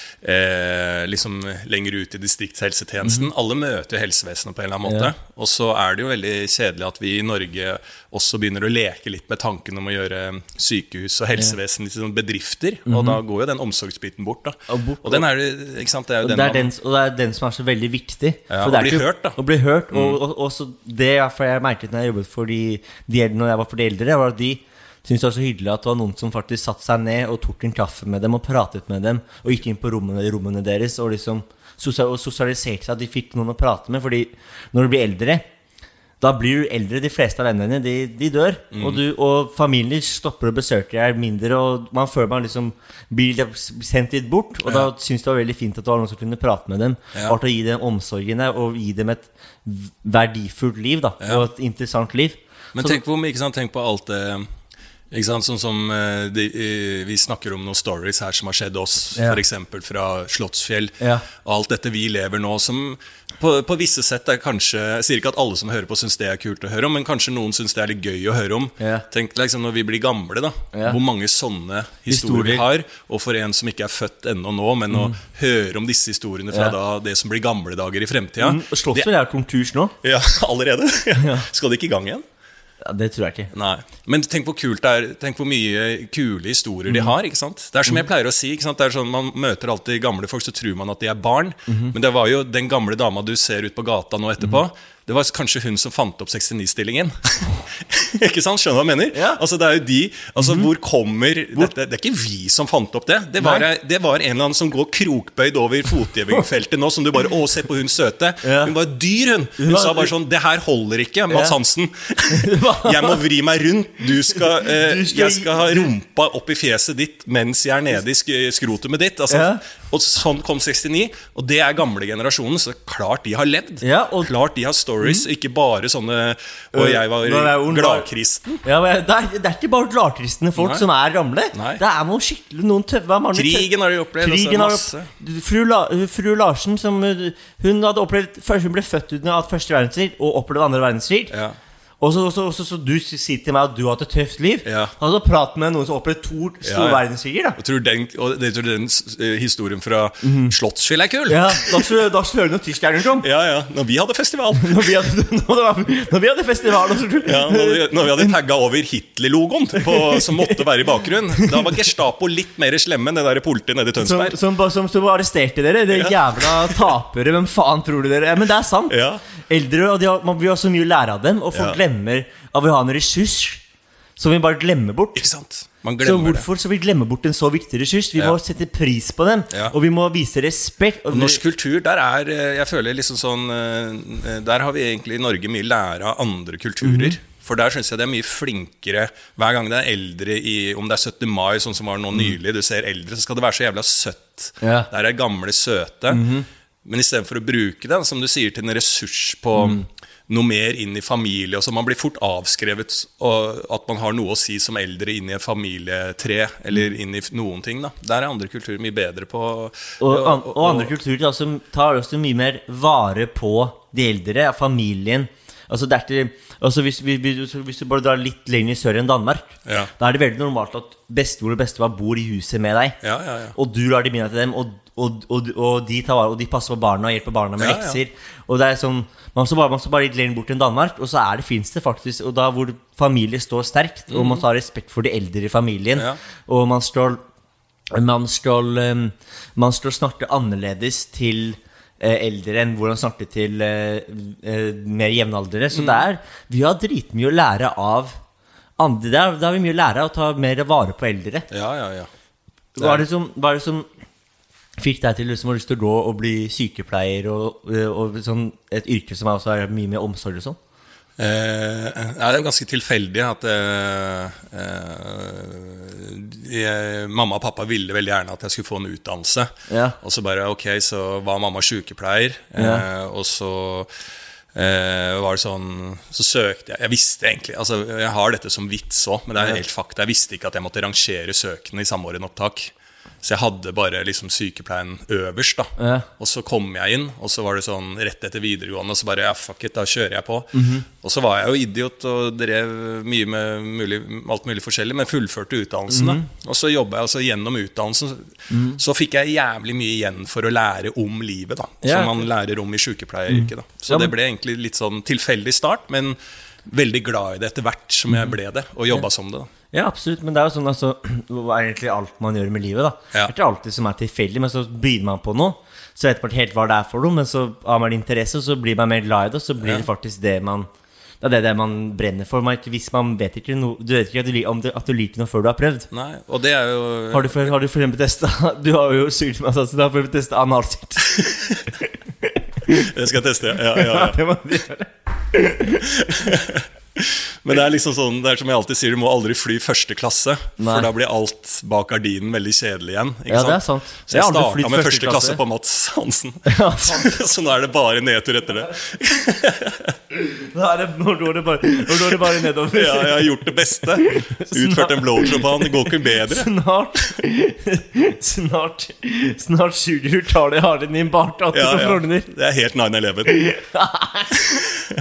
liksom lenger ut i distriktshelsetjenesten. Alle møter helsevesenet på en eller annen måte. Og så det jo veldig kjedelig at vi i Norge også begynner å leke litt med tanken om å gjøre sykehus og helsevesen til sånne bedrifter. Og da går jo den omsorgsbiten bort da. Og den ikke sant? Det jo den og det den som så veldig viktig. Ja, å bli hørt da. Å bli hørt, og så det for jeg merket når jeg jobbet for når jeg var for de eldre, var at de syntes det var så hyggelig at det var noen som faktisk satt seg ned og tok en kaffe med dem og pratet med dem, og gikk inn på rommene deres og liksom sosialiserte seg at de fikk noen å prate med, fordi når du blir eldre, da blir du eldre, de fleste av vennene de dør, og familien stopper å besøke deg mindre, og man føler man liksom blir sendt litt bort, og da synes det var veldig fint at det var noen som kunne prate med dem, og å gi dem omsorgen og gi dem et verdifullt liv da, og et interessant liv. Men tenk på alt det, ikke sant? Sånn som vi snakker om noen stories her som har skjedd oss, for eksempel fra Slottsfjell, og alt dette vi lever nå, som på visse sett kanskje, jeg sier ikke at alle som hører på synes det kult å høre om, men kanskje noen synes det litt gøy å høre om. Tenk liksom når vi blir gamle da, hvor mange sånne historier vi har, og for en som ikke født ennå nå, men å høre om disse historiene fra da, det som blir gamle dager i fremtiden. Slottsfjell konkurs nå? Ja, allerede. Skal det ikke i gang igjen? Ja, det tror jeg ikke. Nei, men tenk hvor kult det tenk hvor mye kule historier de har, ikke sant? Det som jeg pleier å si, ikke sant? Det sånn, man møter alltid gamle folk, så tror man at de barn, men det var jo den gamle dama du ser ut på gata nå etterpå, det var kanskje hun som fant opp 69-stillingen. Ikke sant? Skjønner du hva jeg mener? Ja. Altså det jo de, altså hvor kommer dette? Det ikke vi som fant opp det. Det var en eller annen som går krokbøyd over fotgjengerfeltet nå, som du bare, se på hun søte. Hun var dyr, hun sa bare sånn, det her holder ikke, Mats Hansen. Jeg må vri meg rundt. Jeg skal ha rumpa opp i fjeset ditt mens jeg nede i skrotet med ditt. Altså, Og sånn kom 69, og det gamle generasjonen, så klart de har levd. Klart de har stories, ikke bare sånne og jeg var gladkristen. Ja, det ikke bare gladkristne folk som gamle. Det noen skikkelig, noen tøffe. Krigen har de opplevd, masse. Fru Larsen, som hun hadde opplevd, hun ble født under første verdenskrig og opplevde andre verdenskrig. Og så du sier til meg at du har hatt et tøft liv. Og så prater med noen som opplevde 2 store verdenskriger. Jeg tror den historien fra Slottsfjell kul. Ja, da skulle noen tyskerne kom. Når vi hadde festival. Når vi hadde festival. Når vi hadde tagget over Hitler-logoen som måtte være i bakgrunnen. Da var Gestapo litt mer slemme enn det der politiet nede i Tønsberg. Som arresterte dere. Det jævla tapere. Hvem faen tror du dere? Men det sant. Eldre, og man vil ha så mye å lære av dem. Og folk glemmer at vi har en ressurs som vi bare glemmer bort. Ikke sant? Så hvorfor så vi glemmer bort en så viktig ressurs? Vi må sette pris på dem, og vi må vise respekt. Og norsk kultur, der jeg føler liksom sånn, der har vi egentlig i Norge mye lære av andre kulturer. For der synes jeg det mye flinkere. Hver gang det eldre om det 17. mai, sånn som var nå nylig, du ser eldre, så skal det være så jævla søtt. Der gamle søte. Men i stedet for å bruke det, som du sier, til en ressurs på noe mer inn i familie, og så man blir fort avskrevet, og at man har noe å si som eldre inn i en familietre, eller inn i noen ting da. Der andre kulturer mye bedre på. Og andre kulturer som tar også mye mer vare på de eldre, familien. Altså hvis du bare drar litt lenger i sør enn Danmark, da det veldig normalt at bestemor og bestefar bor i huset med deg, og du lar de middag til dem, og de passer på barna og hjelper barna med lekser. Og det sånn, man skal bare litt lenger bort enn Danmark, og så finnes det faktisk, og da hvor familie står sterkt, og man tar respekt for de eldre i familien, og man skal snakke annerledes til eldre enn hvordan snakke til mer jevnaldrende. Så vi har dritmye å lære av andre. Der har vi mye å lære av å ta mer vare på eldre. Hva er det som fikk deg til liksom, å lyst til å gå og bli sykepleier og sånn, et yrke som også mye mer omsorg og sånn? Det ganske tilfeldig at mamma og pappa ville veldig gjerne at jeg skulle få en utdannelse. Og så bare, så var mamma sykepleier, og så var det sånn, så søkte jeg visste egentlig, altså jeg har dette som vits også, men det helt fakta, jeg visste ikke at jeg måtte rangere søkene i samme år en opptak. Så jeg hadde bare liksom sykepleien øverst da. Og så kom jeg inn, og så var det sånn rett etter videregående, og så bare, fuck it, da kjører jeg på. Og så var jeg jo idiot og drev mye med alt mulig forskjellig, men fullførte utdannelsen da. Og så jobbet jeg altså gjennom utdannelsen, så fikk jeg jævlig mye igjen for å lære om livet da, som man lærer om i sykepleieryrket da. Så det ble egentlig litt sånn tilfeldig start, men veldig glad i det etter hvert som jeg ble det, og jobbet som det da. Ja, absolutt, men det jo sånn altså, det egentlig alt man gjør med livet da. Det ikke alltid som tilfeldig, men så begynner man på noe, så vet man ikke helt hva det for noe, men så har man interesse, og så blir man mer glad i det, og så blir det faktisk det man brenner for. Hvis man vet ikke noe, du vet ikke at du liker noe før du har prøvd. Nei, og det jo... Har du for eksempel testet, du har jo sykt med at du har for testet analsikt. Jeg skal teste, ja. Det må du gjøre. Men det liksom sånn, det som jeg alltid sier, du må aldri fly første klasse. For da blir alt bak gardinen veldig kjedelig igjen, ikke sant? Det sant. Så jeg startet med første klasse på Mats Hansen. Så nå det bare nedtur etter det. Nå går det bare nedover. Ja, jeg har gjort det beste. Utført en blowjob på han, det går ikke bedre. Snart suger du tar det hardt inn i en bartatt på Frogner. Det helt 9/11.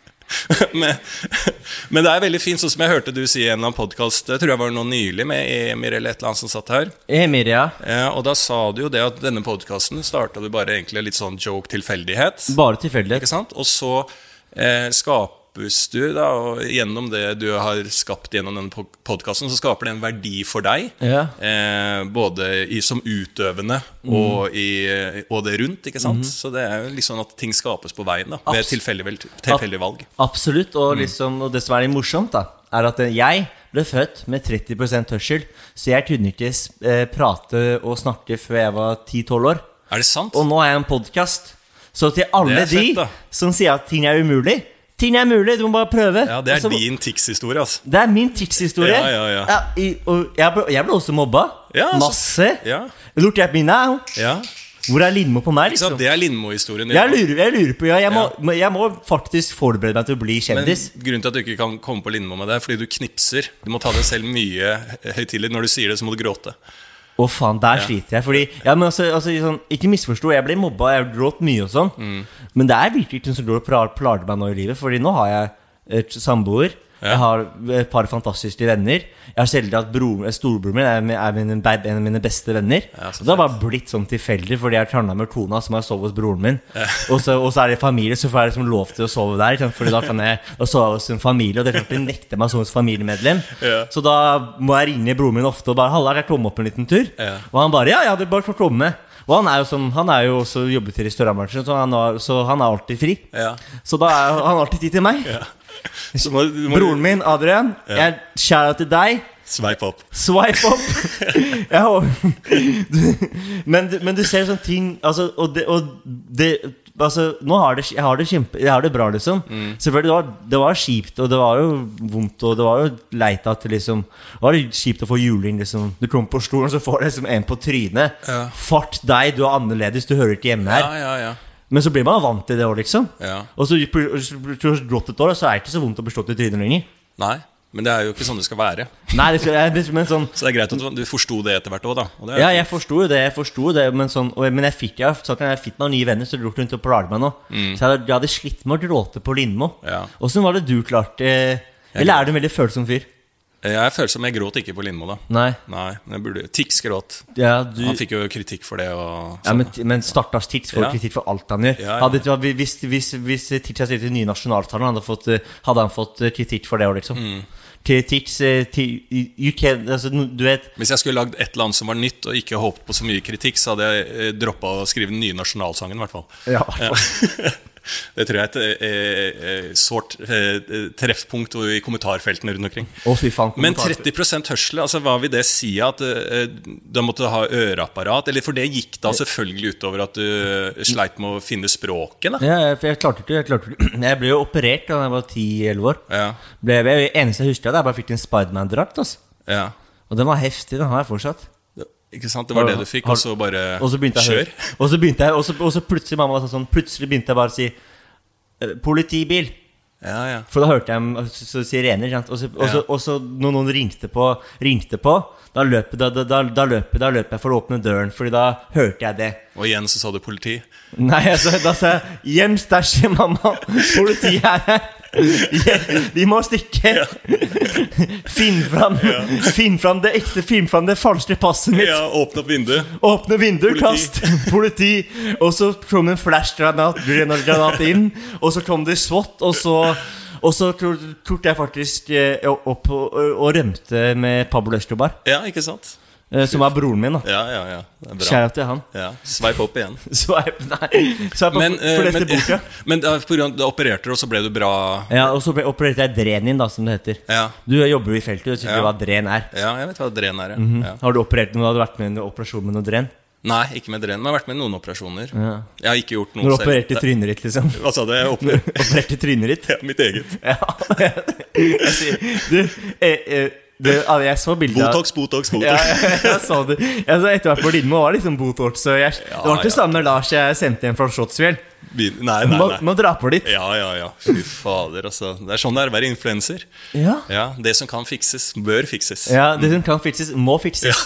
Men det veldig fint, sånn som jeg hørte du si i en eller annen podcast, jeg tror jeg var noe nylig med Emir eller et eller annet som satt her. Emir, ja. Og da sa du jo det at denne podcasten startet du bare egentlig litt sånn joke tilfeldighet. Bare tilfeldighet. Ikke sant? Og så skapes du da, og gjennom det du har skapt gjennom denne podcasten, så skaper det en verdi for deg, både som utøvende og det rundt, ikke sant? Så det jo liksom at ting skapes på veien da, ved tilfeldig valg. Absolutt, og, liksom, og det som litt morsomt da, at jeg ble født med 30% hørsel, så jeg kunne ikke prate og snakke før jeg var 10-12 år. Det sant? Og nå jeg en podcast, så til alle de som sier at ting umulig, Ting mulig, du må bare prøve. Ja, det din tics-historie, altså. Det min tics-historie. Ja. Og jeg ble også mobba. Ja, masse. Ja. Look at me now. Ja. Hvor Lindmo på meg, liksom? Det Lindmo-historien. Jeg lurer på, jeg må faktisk forberede meg til å bli kjendis. Men grunnen til at du ikke kan komme på Lindmo med det, fordi du knipser. Du må ta det selv mye høytidlig. Når du sier det, så må du gråte. Faen, der sliter jeg. Fordi, men sånn, ikke misforstå, jeg ble mobba, jeg gråt mye og sånn. Men det virkelig ikke noe som går og plager meg nå i livet. Fordi nå har jeg et samboer. Jeg har et par fantastiske venner. Jeg har selv at storebroren min en av mine beste venner. Og det har bare blitt sånn tilfeldig, fordi jeg har krannet med kona som har sovet hos broren min. Og så det familie, så får jeg liksom lov til å sove der, fordi da kan jeg sove hos en familie. Og det klart de nekter meg å sove hos familiemedlem. Så da må jeg ringe broren min ofte og bare, Halla, jeg kommer opp en liten tur. Og han bare, ja, det bare får komme. Og han jo også jobbet i restaurantbransjen, så han alltid fri. Så da har han alltid tid til meg. Broren min, Adrian, jeg kjære til deg. Swipe opp. Men du ser sånne ting, altså, nå jeg har det bra, liksom. Selvfølgelig, det var kjipt, og det var jo vondt, og det var jo leit at liksom, det var kjipt å få juling, liksom. Du kommer på stolen, så får du liksom en på trynet. Fart deg, du annerledes, du hører ikke hjemme her. Ja. Men så blir man vant til det også, liksom. Og så grått et år, så det ikke så vondt å bli slått i trynet lenger. Nei, men det jo ikke sånn det skal være. Nei, men sånn. Så det greit at du forstod det etter hvert også, da. Ja, jeg forstod det, men sånn, men jeg fikk noen nye venner, så grått rundt og plage meg nå. Så jeg hadde slitt med å gråte på Lindmo. Hvordan var det du klarte? Eller du en veldig følsom fyr? Jeg føler som jeg gråt ikke på Lindmo da. Nei, men jeg burde Tix gråt. Han fikk jo kritikk for det men Startas Tix får kritikk for alt han gjør. Hvis Tix hadde sitt nye nasjonaltalen, hadde han fått kritikk for det også, liksom. Tix, du vet. Hvis jeg skulle lagd et eller annet som var nytt og ikke håpet på så mye kritikk, så hadde jeg droppet å skrive den nye nasjonalsangen, I hvert fall. Ja. Det tror jeg et svårt treffpunkt I kommentarfeltene rundt omkring. Men 30% hørsel, altså hva vil det si? At du måtte ha øreapparat? Eller for det gikk da selvfølgelig utover at du sleit med å finne språket da? Ja, for jeg klarte ikke. Jeg ble jo operert da jeg var 10-11 år. Det eneste jeg husker at jeg bare fikk en Spiderman-drakt, altså. Og den var heftig, den har jeg fortsatt. Ikke sant, det var det du fikk, og så bare kjør. Og så plutselig mamma var sånn, plutselig begynte jeg bare å si politibil. For da hørte jeg sirener, og så når noen ringte på, da løp jeg for å åpne døren, fordi da hørte jeg det. Og igjen så sa du politi. Nei, da sa jeg, hjem stæsje mamma, politi her. Vi må stikke. Finn fram det ekte, finn fram det falske passet mitt. Åpne opp vinduet, kast politi. Og så kom en flashgranat inn. Og så kom det SWAT. Og så tok jeg faktisk opp og rømte med Pablo Escobar. Ja, ikke sant? Som var broren min da. Ja, det bra. Kjære til han. Swipe opp igjen. Swipe men på grunn av du opererte og så ble du bra. Ja, og så opererte jeg dren inn da, som det heter. Du jobber jo I feltet, du vet ikke hva dren Ja, jeg vet hva dren Har du operert noe, har du vært med en operasjon med noe dren? Nei, ikke med dren, men jeg har vært med noen operasjoner. Jeg har ikke gjort noe selv. Når du opererte trynet ditt, liksom? Hva sa du? Opererte trynet ditt? Ja, mitt eget. Jeg sier, jeg så bildet Botox. Jeg så det. Etter hvert på Lindmo var liksom Botox, så det var ikke sammen med Lars jeg sendte en fra Slottsfjell. Nei. Må dra på litt. Ja. Fy fader, altså. Det sånn det å være influencer. Det som kan fikses, bør fikses. Ja, det som kan fikses, må fikses.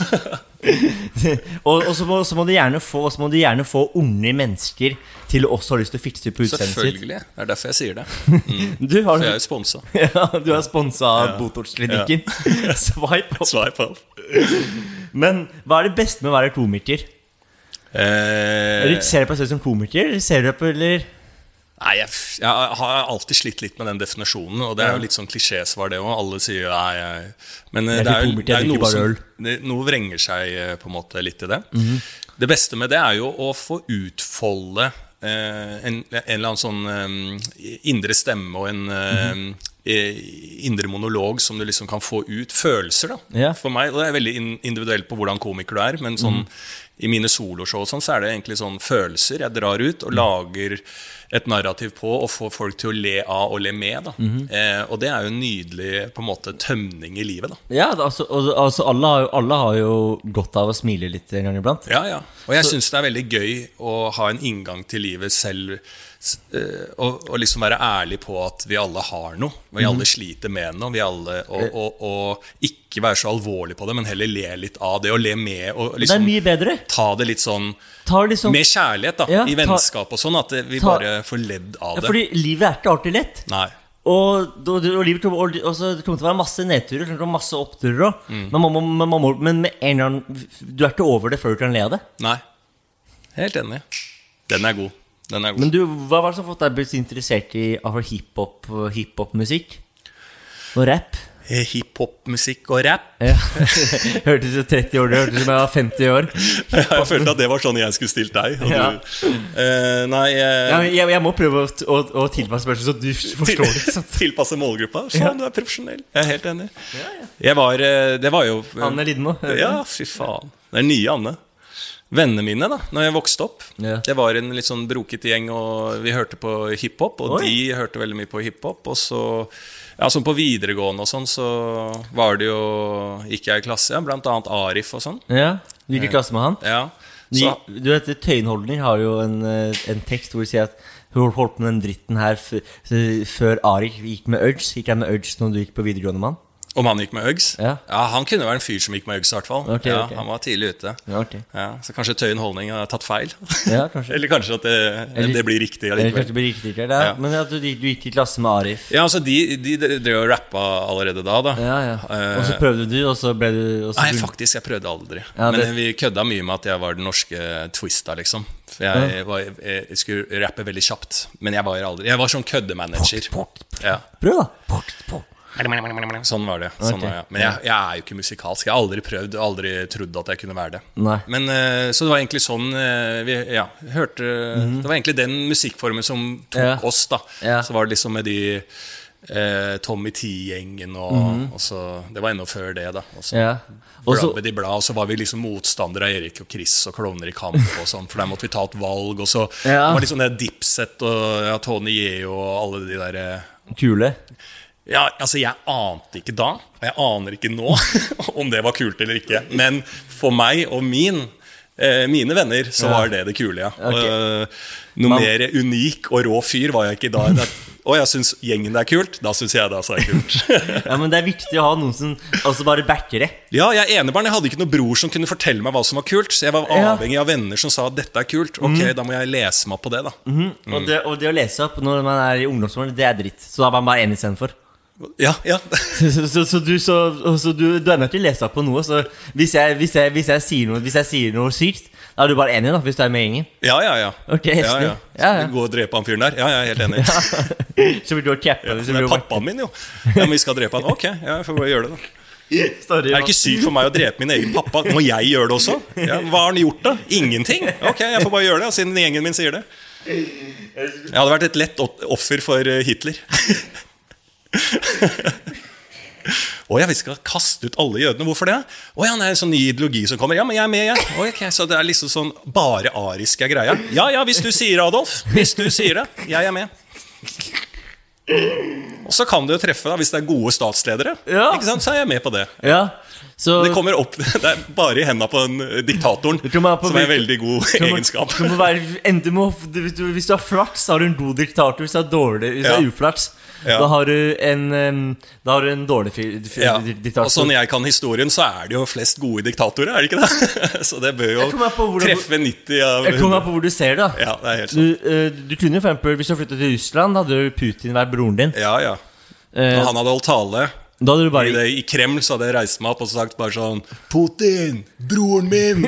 Og så må du gjerne få unge mennesker til å også ha lyst til å fikse på utseendet sitt. Selvfølgelig, det derfor jeg sier det. For jeg jo sponset. Ja, du har sponset av Botox-klinikken. Swipe opp. Men hva det beste med å være komiker? Ser du på deg selv som komiker? Ser du på, eller? Nei, jeg har alltid slitt litt med den definisjonen. Og det jo litt sånn klisjésvar det også. Alle sier men det jo noe vrenger seg på en måte litt I det. Det beste med det jo å få utfolde en eller annen sånn indre stemme og en indre monolog som du liksom kan få ut følelser da. For meg, og det veldig individuelt på hvordan komiker du men sånn I mine soloshow sånn, så det egentlig sånn følelser. Jeg drar ut og lager et narrativ på og får folk til å le av og le med da. Og det jo en nydelig på en måte tømning I livet da. Ja, altså alle har jo godt av å smile litt en gang iblant. Ja, og jeg synes det veldig gøy å ha en inngang til livet selv og liksom være ærlig på at vi alle har noe, vi alle sliter med noe, vi alle, og ikke være så alvorlig på det, men heller le litt av det, og le med, og liksom det mye bedre. Ta det litt sånn med kjærlighet da, I vennskap og sånn, at vi bare får ledd av det. Fordi livet ikke alltid lett. Nei. Og livet kommer til å være masse nedturer, masse oppturer også. Men med en gang du ikke over det før du kan le av det. Nei, helt enig. Den god. Men du, hva var det som fått deg blitt interessert I hiphop-musikk og rap? Hiphop-musikk og rap? Ja, hørtes jo 30 år, det hørtes som jeg var 50 år. Jeg følte at det var sånn jeg skulle stilt deg. Ja. Nei, jeg må prøve å tilpasse spørsmålet så du forstår det. Tilpasse målgruppa, sånn, du profesjonell. Jeg helt enig. Det var jo Anne Lidmo. Ja, fy faen. Det nye Anne. Vennene mine da, når jeg vokste opp Det var en litt sånn broket gjeng og vi hørte på hiphop og de hørte veldig mye på hiphop og så, sånn på videregående og sånn så var det jo gikk jeg I klasse, blant annet Arif og sånn Ja, du gikk I klasse med han? Ja så, du vet, Tøyenholdning har jo en tekst hvor de sier at hun holdt med den dritten her før Arif gikk med Urge når du gikk på videregående med han Om han gikk med Uggs? Ja, han kunne være en fyr som gikk med Uggs I hvert fall okay. Han var tidlig ute Så kanskje Tøyenholdning har tatt feil Ja, kanskje Eller kanskje at det blir riktig Eller kanskje det blir riktig Men at du gikk I klasse med Arif Ja, altså de drev og rappa allerede da Ja Og så prøvde du, og så ble du Nei, faktisk, jeg prøvde aldri Men vi kødda mye med at jeg var den norske Twista, liksom Jeg skulle rappe veldig kjapt Men jeg var aldri Jeg var sånn køddemanager Prøv da Sånn var det Men jeg jo ikke musikalsk Jeg har aldri prøvd, aldri trodd at jeg kunne være det Men så det var egentlig sånn vi hørte Det var egentlig den musikkformen som tok oss da Så var det liksom med de Tommy T-gjengen og så, det var enda før det da Og så og så var vi liksom motstandere av Erik og Chris og Klovner I kamp og sånn For der måtte vi ta et valg Og så det var liksom det Dipset og Tony Yeo og alle de der Kule Ja, altså jeg ante ikke da Og jeg aner ikke nå Om det var kult eller ikke Men for meg og mine venner Så var det kule, Noe mer unik og rå fyr var jeg ikke da Og jeg synes gjengen kult Da synes jeg det så kult Ja, men det viktig å ha noen som altså bare backer det Ja, jeg enebarn Jeg hadde ikke noen bror som kunne fortelle meg hva som var kult Så jeg var avhengig av venner som sa at dette kult Ok, da må jeg lese meg opp på det da Og det å lese opp når man I ungdomsårene Det dritt Så da var man bare enig sen for Ja Så du nødt til å lese opp på noe Så hvis jeg sier noe sykt Da du bare enig da, hvis du med gjengen Ja Ok, hestlig Gå og drepe han fyren der Ja, jeg helt enig Så vil du ha kjappe Det pappaen min jo Ja, men vi skal drepe han Ok, jeg får bare gjøre det da Det ikke sykt for meg å drepe min egen pappa Må jeg gjøre det også? Hva har han gjort da? Ingenting Ok, jeg får bare gjøre det Siden gjengen min sier det Jeg hadde vært et lett offer for Hitler vi skal kaste ut alle jødene. Hvorfor det? Ja, det en sånn ny ideologi som kommer. Ja, men jeg med, okay, så det liksom sånn bare arisk greia. Ja, hvis du sier Adolf. Hvis du sier det. Jeg med. Og så kan du jo treffe da, hvis det gode statsledere. Ikke sant? Så jeg med på det. Så det kommer opp, det bare I hendene på en diktatoren som veldig god egenskap. Hvis du har flaks, så har du en god diktator. Hvis du har dårlig, hvis du har uflaks da har du en dårlig diktator. Og sånn jeg kan historien, så det jo flest gode diktatorer, det ikke det? Så det bør jo treffe 90 av 100. Jeg kommer på hvor du ser det. Ja, det helt sant. Du kunne jo for eksempel, hvis du flyttet til Russland, hadde Putin vært broren din. Ja. Når han hadde holdt tale da hadde du bare I Kreml så hadde jeg reist meg opp og sagt bare sånn Putin, broren min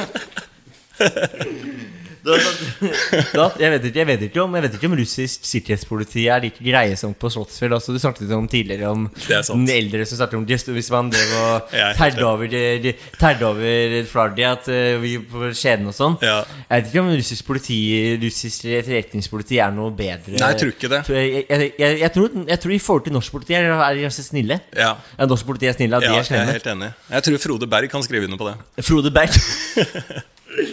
Jeg vet ikke om russisk sikkerhetspoliti like greie som på Slottsfjell altså, Du snakket om tidligere om den eldre som startet om hvis man drev og tærde over Flardi at vi på skjeden og sånn Jeg vet ikke om russisk etterretningspoliti noe bedre Nei, jeg tror ikke det Jeg tror I forhold til norsk politi ganske snille Norsk politi snille, de slemme Jeg helt enig Jeg tror Frode Berg kan skrive under på det Frode Berg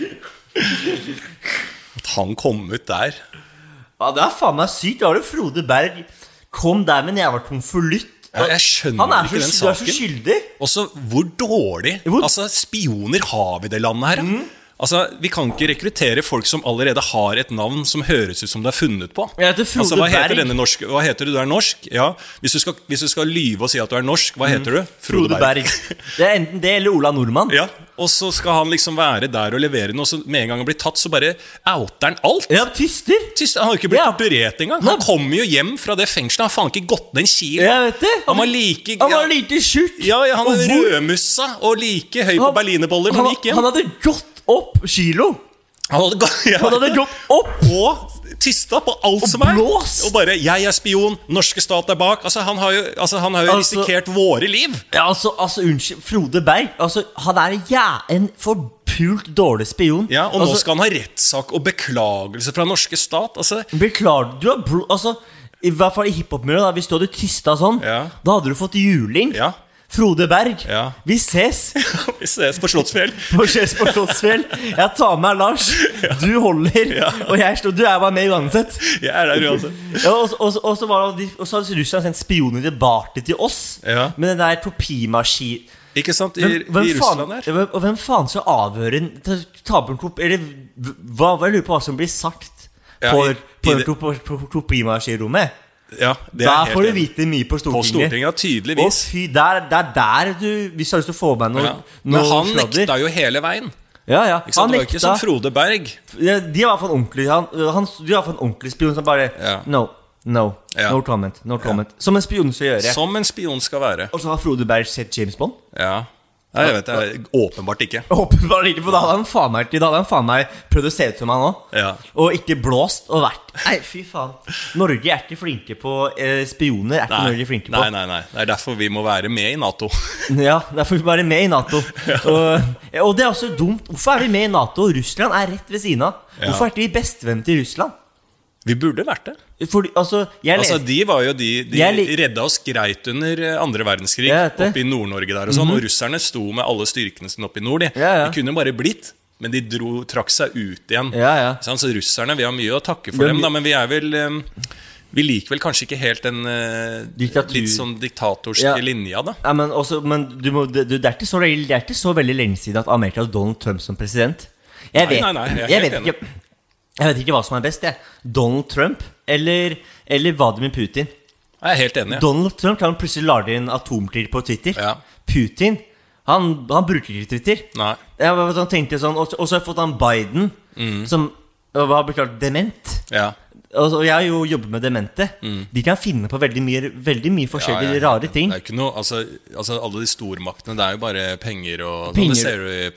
At han kom ut der. Ja, det faen meg sykt. Da var det Frode Berg kom der med en jævla konvolutt. Ja, jeg skjønner ikke den saken. Han er så skyldig. Også hvor dårlig Altså, spioner har vi det landet her Altså, vi kan ikke rekruttere folk som allerede har et navn som høres ut som det er funnet på. Jeg heter Frode altså, hva heter Berg. denne norske? Hva heter du? Du er norsk? Ja. Hvis du skal lyve og si at du er norsk, hva heter du? Frode Berg. Det er enten det eller Ola Nordmann. Ja, og så skal han liksom være der og levere den, og så med en gang han blir tatt, så bare outer han alt. Ja, tyster. Han har ikke blitt torturert engang. Han kommer jo hjem fra det fengselet. Han har faen ikke gått ned en kilo. Jeg vet det. Han var like Han var like tjukk. Ja, han var rødmussa og like høy på berlinerboller når han gikk hjem. Han hadde gått opp kilo. Han hadde gått opp og tysta på alt og som er blåst. Og bare, jeg er spion, norske stat er bak. Altså, han har jo risikert våre liv. Ja, unnskyld, Frode Berg. Han er en forpult dårlig spion. Ja, og nå skal han ha rettssak og beklagelse fra norske stat. Beklager, du har i hvert fall i hiphop-miljøet, hvis du hadde tysta sånn, da hadde du fått juling. Ja. Frode Berg, vi ses. Vi ses på Slottsfjell. På Slottsfjell. Jeg tar med Lars. Du holder. Og du er bare med uansett. Jeg er der uansett. Og så hadde Russland sendt spioner tilbake til oss med den der topimaskin. Ikke sant, i Russland her. Og hvem faen skal avhøre eller hva lurer på hva som blir sagt på topimaskinrommet? Ja, der får du vite mye på Stortinget. På Stortinget, ja, tydeligvis. Og fy, der du, hvis du har lyst til å få med noe Men han nekta jo hele veien. Ja, det var ikke som Frode Berg. De var for en ordentlig spion som bare no comment. Som en spion skal gjøre. Som en spion skal være. Og så har Frode Berg sett James Bond. Ja. Nei, jeg vet det, åpenbart ikke. Åpenbart ikke, for da hadde han faen meg prøvd å se ut som han også. Og ikke blåst og vært. Nei, fy faen. Norge er ikke flinke på spioner. Norge flinke på. Nei, det er derfor vi må være med i NATO. Ja, derfor vi må være med i NATO. Og det er også dumt. Hvorfor er vi med i NATO? Russland er rett ved siden av. Hvorfor er ikke vi bestevenn til Russland? Vi burde vært det. Fordi, de var jo de redda oss greit under andre verdenskrig oppe i Nord-Norge der og sånn, og russerne sto med alle styrkene sine oppe i nord. De kunne bare blitt, men de trakk seg ut igjen. Så russerne, vi har mye å takke for dem da, men vi liker vel kanskje ikke helt den litt sånn diktatorske linja da. Ja, men det er ikke så veldig lenge siden at Amerika hadde Donald Trump som president. Jeg vet ikke hva som er best, Donald Trump eller Vladimir Putin. Jeg er helt enig. Donald Trump kan plutselig lage en atomkrig på Twitter. Putin, han bruker ikke Twitter. Nei. Han tenkte sånn, og så har jeg fått han Biden, som har blitt klart dement. Og jeg har jo jobbet med demente. De kan finne på veldig mye forskjellige rare ting. Det er ikke noe, alle de stormaktene, det er jo bare penger og sånn. Det ser du i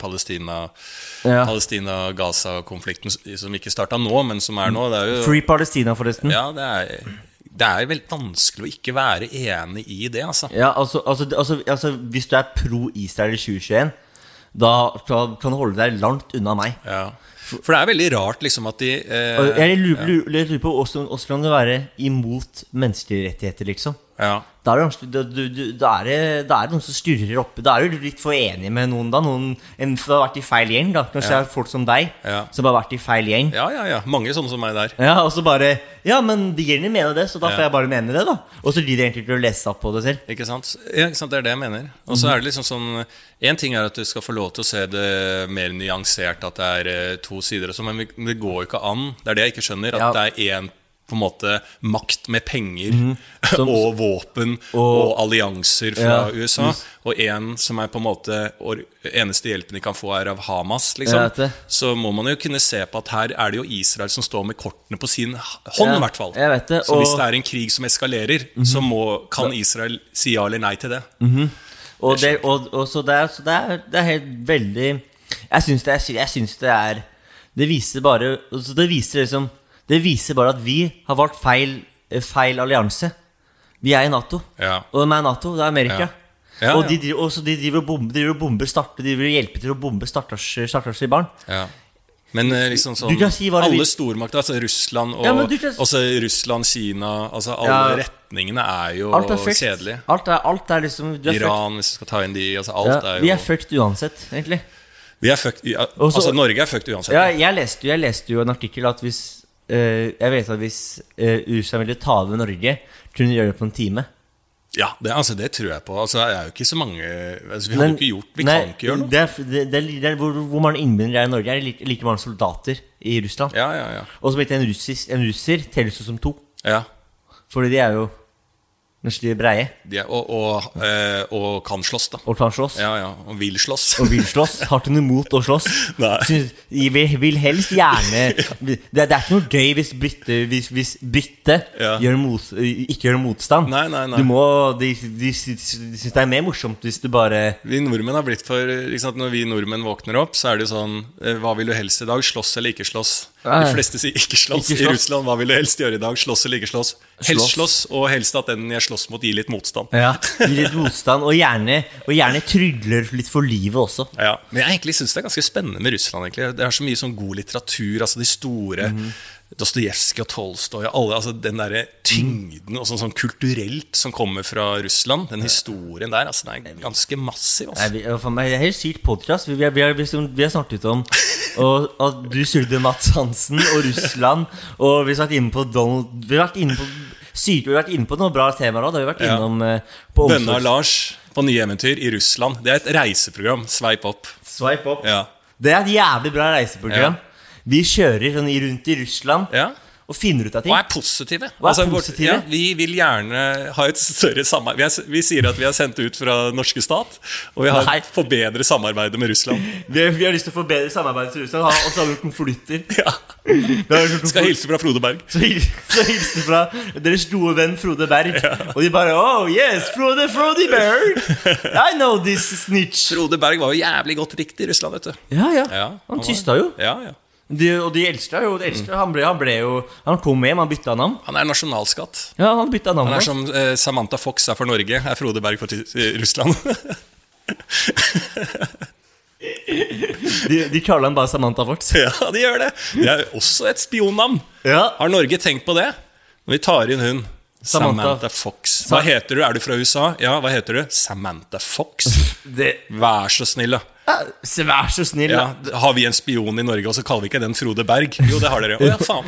Palestina-Gaza-konflikten som ikke startet nå, men som er nå. Det er jo, Free Palestina forresten. Ja, det er veldig vanskelig å ikke være enig i det, Ja, hvis du er pro-Israel i 2021, da kan du holde deg langt unna meg. Ja. For det er veldig rart liksom at de jeg lurer på hvordan kan det være imot menneskerettigheter liksom. Da er det noen som styrer oppe. Da er du litt for enig med noen da. Noen som har vært i feil gjeng da. Kanskje det er folk som deg som har vært i feil gjeng. Ja, mange sånne som meg der. Og så bare, men de gjerne mener det, så da får jeg bare mene det da. Og så blir det egentlig til å lese opp på det selv. Ikke sant? Ja, ikke sant, det er det jeg mener. Og så er det liksom sånn, en ting er at du skal få lov til å se det mer nyansert, at det er to sider og sånn, men det går jo ikke an. Det er det jeg ikke skjønner, at det er en på en måte makt med penger og våpen og allianser fra USA, og en som er på en måte eneste hjelpen de kan få er av Hamas liksom. Så må man jo kunne se på at her er det jo Israel som står med kortene på sin hånd i hvert fall. Så hvis det er en krig som eskalerer, så kan Israel si ja eller nei til det. Så det er helt veldig, jeg synes det er, det viser bare at vi har valgt feil allianse. Vi er i NATO. Og de er NATO, det er Amerika. Og de driver og bomber starter, de vil hjelpe til å bombe starters i barn. Men liksom sånn, alle stormakter, altså Russland og også Russland, Kina, altså alle retningene er jo kjedelige. Alt er liksom Iran, hvis vi skal ta inn de, altså alt er jo. Vi er fucked uansett, egentlig. Vi fucked, altså Norge fucked uansett. Ja, jeg leste jo en artikkel at hvis jeg vet at hvis USA ville ta over Norge, kunne de gjøre det på en time. Ja, det tror jeg på. Altså, det jo ikke så mange vi har jo ikke gjort, vi kan ikke gjøre noe. Hvor mange innbyggere i Norge like mange soldater i Russland. Ja. Og så vet jeg en russer teller som 2. Ja. Fordi de jo nesten breie. Og kan slåss da. Og kan slåss. Ja, og vil slåss. Har du noe mot å slåss? Nei. Jeg vil helst gjerne Det ikke noe gøy hvis Britte ikke gjør motstand. Nei. De synes det mer morsomt hvis du bare Vi nordmenn har blitt for når vi nordmenn våkner opp, så det sånn hva vil du helst i dag? Slåss eller ikke slåss? De fleste sier ikke slåss. I Russland, hva vil du helst gjøre i dag? Slåss eller ikke slåss? Helst slåss, og helst at den jeg slåss mot gir litt motstand. Ja, gir litt motstand, og gjerne trydler litt for livet også. Ja, men jeg egentlig synes det ganske spennende med Russland egentlig. Det så mye sånn god litteratur, altså de store Dostojevskij og Tolstoy, altså den der tyngden og sånn kulturelt som kommer fra Russland, den historien der, altså den ganske massiv. Altså. Det helt sykt podcast. Vi har snakket om og du sugde Mats Hansen og Russland, og vi har vært inne på Donald. Vi har vært inne på noen bra temaer også. Da har vi vært innom på Bønna Lars på Nye Eventyr i Russland. Det et reiseprogram, Swipe Up. Ja. Det et jævlig bra reiseprogram. Vi kjører sånn rundt i Russland og finner ut av ting. Og positive. Vi vil gjerne ha et større samarbeid. Vi sier at vi har sendt ut fra norske stat, og vi har forbedret samarbeidet med Russland. Vi har lyst til å forbedre samarbeidet med Russland, og så har vi gjort konvolutter. Ja. Skal hilse fra Frode Berg. Så hilse fra deres gode venn Frode Berg. Og de bare, oh yes, Frode Berg. I know this snitch. Frode Berg var jo jævlig godt likt i Russland, vet du. Ja. Han tysta jo. Ja. Og de eldste han kom med, han byttet navn. Han nasjonalskatt. Ja, han byttet navn. Han som Samantha Fox for Norge, Frode Berg for Russland. de kaller han bare Samantha Fox. Ja, de gjør det. Det også et spionnavn. Har Norge tenkt på det? Når vi tar inn hun Samantha Fox. Hva heter du? Du fra USA? Ja, hva heter du? Samantha Fox. Vær så snill da. Vær så snill da. Har vi en spion i Norge, og så kaller vi ikke den Frode Berg? Jo, det har dere. Ja, faen.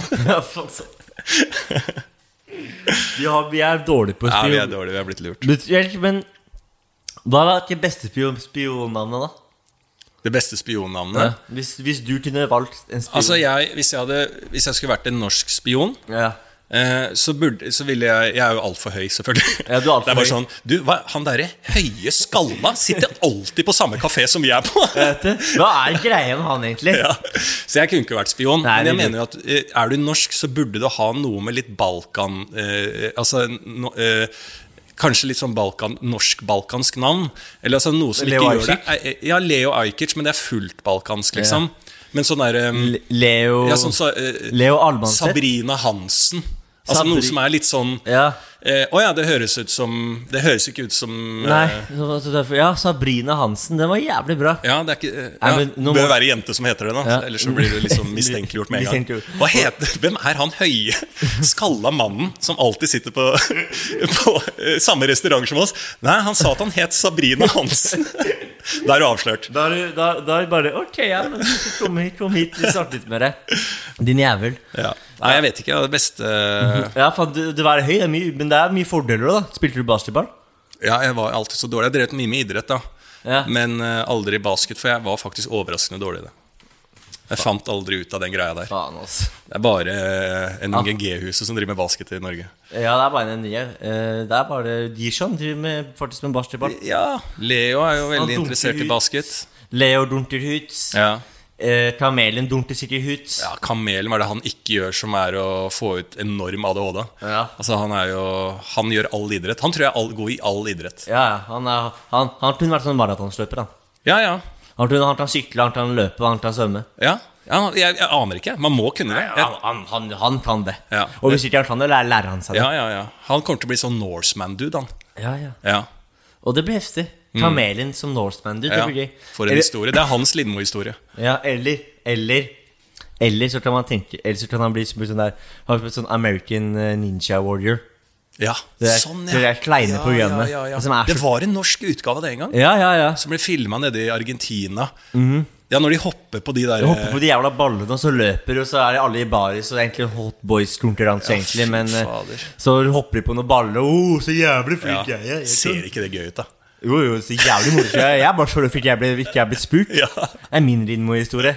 Vi dårlige på spion. Ja, vi dårlige, vi har blitt lurt. Men hva det beste spionnavnet da? Det beste spionnavnet? Hvis du kunne valgt en spion. Altså, hvis jeg skulle vært en norsk spion, så ville jeg jo alt for høy, selvfølgelig. Det bare sånn, han der høye skalla sitter alltid på samme kafé som vi på. Hva greia med han egentlig? Så jeg kunne ikke vært spion. Men jeg mener jo at du norsk, så burde du ha noe med litt Balkan, kanskje litt sånn norsk-balkansk navn. Eller altså noe som ikke gjør det. Ja, Leo Ajkic, men det fullt balkansk liksom. Men sånn Leo Almanseth, Sabrina Hansen. Altså noe som litt sånn det høres ikke ut som Sabrina Hansen, den var jævlig bra. Det bør være jente som heter det da. Ellers så blir det liksom mistenkeliggjort med en gang. Hvem han høye skalla mannen som alltid sitter på samme restaurant som oss? Nei, han sa at han het Sabrina Hansen. Da du avslørt. Da bare, ok, kom hit, vi starter litt med det. Din jævel. Nei, jeg vet ikke, det beste du var høy, men det mye fordeler da. Spilte du basketball? Ja, jeg var alltid så dårlig. Jeg drevet mye med idrett da, men aldri basket, for jeg var faktisk overraskende dårlig i det. Jeg fant aldri ut av den greia der. Faen, altså. Det bare en NGG-huset som driver med basket i Norge. Ja, det bare en nye. Det bare Gishon driver faktisk med basketball. Ja, Leo jo veldig interessert i basket. Leo Dunterhut. Kamelen dunter sikkert ut. Ja, kamelen var det han ikke gjør, som å få ut enorm ADHD. Altså han gjør all idrett. Han tror jeg går i all idrett. Han kunne vært sånn maratonsløper. Ja. Han kan sykle, han kan løpe, han kan svømme. Jeg aner ikke. Man må kunne det. Han kan det. Og hvis ikke han kan det, lærer han seg det. Han kommer til å bli sånn Norseman-dude han. Og det blir heftig. Kamelen som Norseman-dude. For en historie. Det hans Lindmo-historie. Eller så kan man tenke, eller så kan han bli sånn American Ninja Warrior. Sånn, det kleine programmet. Det var en norsk utgave det en gang. Ja. Som ble filmet nede i Argentina. Ja, når de hopper på de der De hopper på de jævla ballene, og så løper, og så det alle i baris. Så det egentlig en hot boys-konkurranse, egentlig. Men så hopper de på noen baller, og så jævlig flink jeg ser ikke det gøy ut, da? Jo, så jævlig morsomt. Jeg bare så det fikk jeg ble spurt. Det min Lindmo-historie.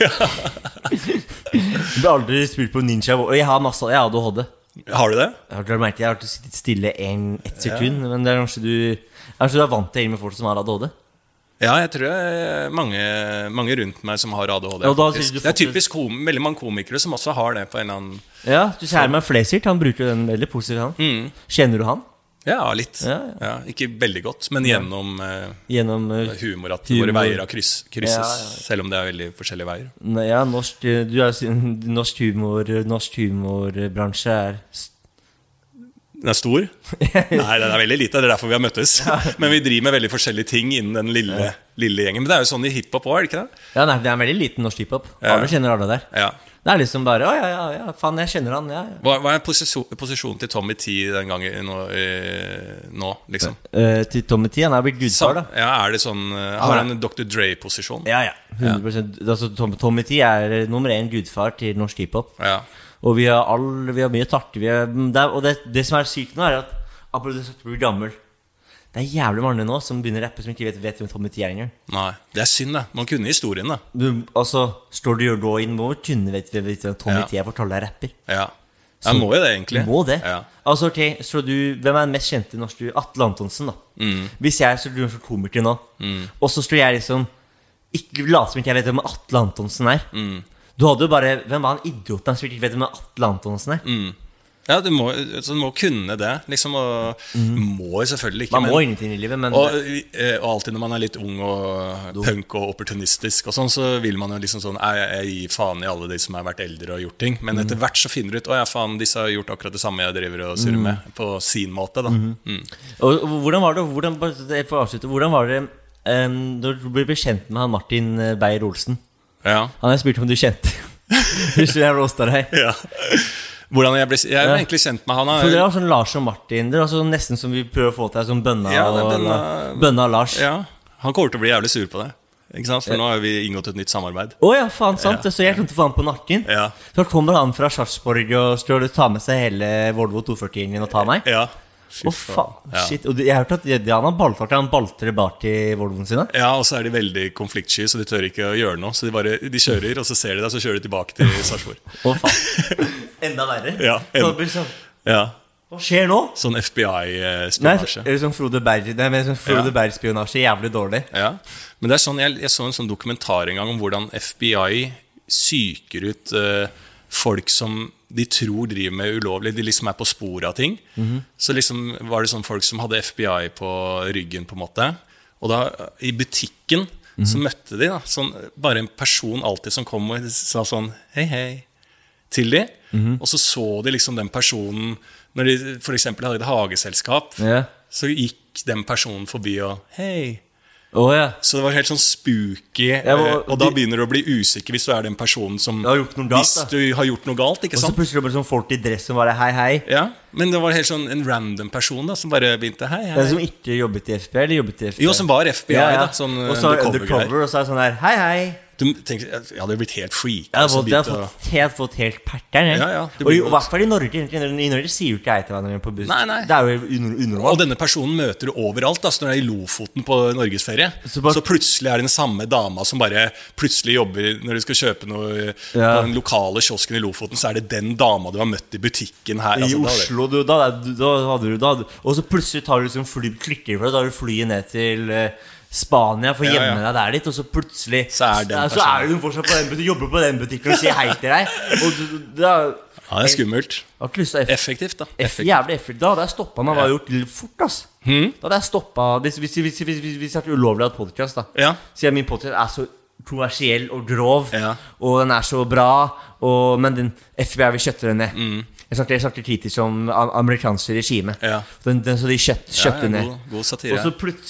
Jeg ble aldri spurt på ninja. Og jeg har masse, jeg har ADHD. Har du det? Jeg har alltid sittet stille ett sekund. Men det kanskje du er vant til med folk som har ADHD. Ja, jeg tror mange rundt meg som har ADHD. Det typisk veldig mange komikere som også har det på en eller annen. Ja, du ser meg Flesert, han bruker den veldig positivt. Kjenner du han? Ja, litt. Ja, ikke veldig godt, men gjennom humor at våre veier har krysses, selv om det er veldig forskjellige veier. Ja, norsk humorbransje Den er stor? Nei, den er veldig lite, det er derfor vi har møttes. Men vi driver med veldig forskjellige ting innen den lille gjengen. Men det er jo sånn i hiphop også, er det ikke det? Ja, nei, det er en veldig liten norsk hiphop. Alle kjenner alle der. Ja. Det er liksom bare, ja, faen, jeg kjenner han, ja. Hva er posisjonen til Tommy T den gangen nå, liksom? Til Tommy T, han er blitt gudfar, da. Ja, er det sånn, har han en Dr. Dre-posisjon? Ja, 100%. Altså, Tommy T er nummer 1 gudfar til norsk hiphop. Ja. Og vi har mye tart. Og det som er sykt nå er at apropos det sagt, blir gammel. Det er jævlig mange nå som begynner å rappe som ikke vet hvem Tommy T er engang. Nei, det er synd da. Man kunne historien da. Altså, står du og går inn må kunne vet Tommy T er fortalte deg rapper. Ja, jeg må jo det egentlig. Må det. Altså, ok, så hvem er den mest kjente norske? Atle Antonsen da. Hvis jeg så du er så komiker nå, og så står jeg liksom ikke later som ikke jeg vet hvem Atle Antonsen er. Du hadde jo bare, hvem var han idioten som ikke vet hvem Atle Antonsen er? Ja, du må kunne det liksom, og må selvfølgelig ikke. Man må ingenting i livet, men og alltid når man er litt ung og punk og opportunistisk og sånn, så vil man jo liksom sånn jeg gir faen i alle de som har vært eldre og gjort ting. Men etter hvert så finner du ut ja faen, disse har gjort akkurat det samme jeg driver og surrer med på sin måte da. Og hvordan var det da du ble bekjent med han Martin Beyer-Olsen? Ja. Han har spurt om du kjente. Hvis jeg råsta deg. Ja. Hvordan jeg ble egentlig kjent med han. For det var sånn Lars og Martin. Det var sånn nesten som vi prøver å få til som Bønna og Lars. Ja, han kommer til å bli jævlig sur på det. Ikke sant? For nå har vi inngått et nytt samarbeid. Ja, faen sant. Så jeg kom til å få han på Martin. Så kommer han fra Sarpsborg og står og tar med seg hele Volvo 240-ingen og tar meg. Ja. Faen, shit. Og jeg har hørt at han har balter bak i Volvoen sine. Ja, og så er de veldig konfliktsky, så de tør ikke å gjøre noe. Så de kjører, og så ser de deg, så kjører de tilbake til Sarpsborg. Faen. Enda verre. Ja. Hva skjer nå? Sånn FBI-spionasje. Eller sånn Frode Berg-spionasje, jævlig dårlig. Ja, men det er sånn, jeg så en sånn dokumentar en gang om hvordan FBI psyker ut folk som de tror driver med ulovlig. De liksom er på spor av ting. Så liksom var det sånn folk som hadde FBI på ryggen på en måte. Og da i butikken så møtte de da sånn, bare en person alltid som kom og sa sånn hei til de. Og så de liksom den personen når de for eksempel hadde et hageselskap, så gikk den personen forbi og hei. Så det var helt sånn spooky. Og da begynner du å bli usikker hvis du er den personen som hvis du har gjort noe galt, ikke sant? Og så plutselig var det sånn folk i dress som bare hei. Ja, men det var helt sånn en random person da, som bare begynte hei. Det som ikke jobbet i FBI, eller jobbet i FBI? Jo, som var FBI da, sånn og så undercover, og så sånn der hei. Du tenker, jeg hadde blitt helt freak. Jeg hadde fått helt perteren. Og i hvert fall i Norge. I Norge sier jo ikke jeg til hverandre på buss. Nei. Det er jo unormalt. Og denne personen møter du overalt da, så når jeg er i Lofoten på Norgesferie, så plutselig er det den samme dama som bare plutselig jobber når du skal kjøpe noe på den lokale kiosken i Lofoten, så er det den dama du har møtt i butikken her. I Oslo, og så plutselig tar du liksom klikker for det, da har du flyet ned til Spania for å gjemme deg der litt. Og så plutselig så er du fortsatt på den butikken, jobber på den butikken og sier hei til deg. Det er skummelt. Effektivt da. Jævlig effektivt. Da hadde jeg stoppet. Man var gjort litt fort ass. Da hadde jeg stoppet. Hvis jeg ulovlig hadde podcast da, siden min podcast er så kommersiell og grov, og den er så bra, men den FBI vil kjøtte den ned. Jeg snakker kritisk om amerikanske regime. Så de kjøtte ned. God satire.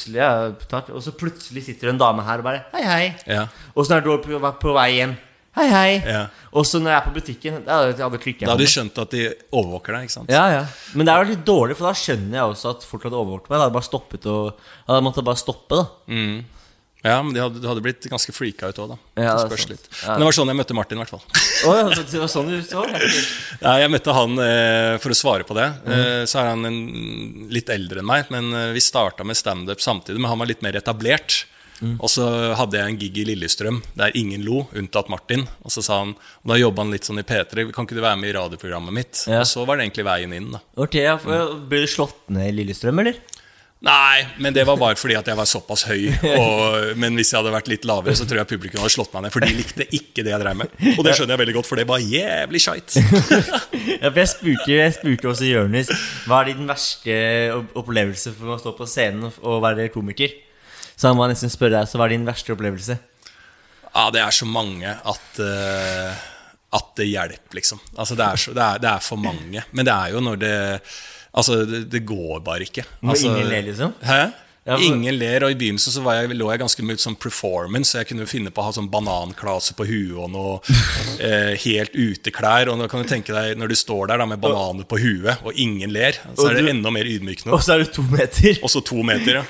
Og så plutselig sitter en dame her og bare hei. Og så er du på vei hjem. Hei. Og så når jeg er på butikken, da hadde klikket. Da hadde du skjønt at de overvåker deg, ikke sant? Ja. Men det er jo litt dårlig, for da skjønner jeg også at folk hadde overvåket meg. Jeg hadde bare stoppet, og jeg måtte bare stoppe da. Ja, men de hadde blitt ganske freaka ut også da. Ja, det spørs litt. Men det var sånn jeg møtte Martin I hvert fall. Det var sånn du så? Ja, jeg møtte han, for å svare på det, så han litt eldre enn meg, men vi startet med stand-up samtidig, men han var litt mer etablert. Og så hadde jeg en gig I Lillestrøm der ingen lo, unntatt Martin. Og så sa han, og da jobbet han litt sånn I P3, kan ikke du være med I radioprogrammet mitt? Og så var det egentlig veien inn da. Ok, ble du slått ned I Lillestrøm, eller? Nei, men det var bare fordi at jeg var såpass høy men hvis jeg hadde vært litt lavere så tror jeg publikum hadde slått meg ned, for de likte ikke det jeg drev med. Og det skjønner jeg veldig godt, for det var jævlig skjeit. Jeg spurte også Jørnis, hva din verste opplevelse for å stå på scenen og være komiker? Så han må nesten spørre deg, så hva din verste opplevelse? Ja, det så mange at det hjelper liksom. Altså det for mange, men det jo når det altså det går bare ikke. Altså, ingen ler liksom? Hæ? Ingen ler, og I begynnelsen så lå jeg ganske mye sånn performance, så jeg kunne finne på å ha sånn bananklase på huet og noe helt uteklær, og da kan du tenke deg når du står der da, med bananer på huet og ingen ler, så det enda mer ydmykende. Og så du 2 meter. Og så 2 meter, ja.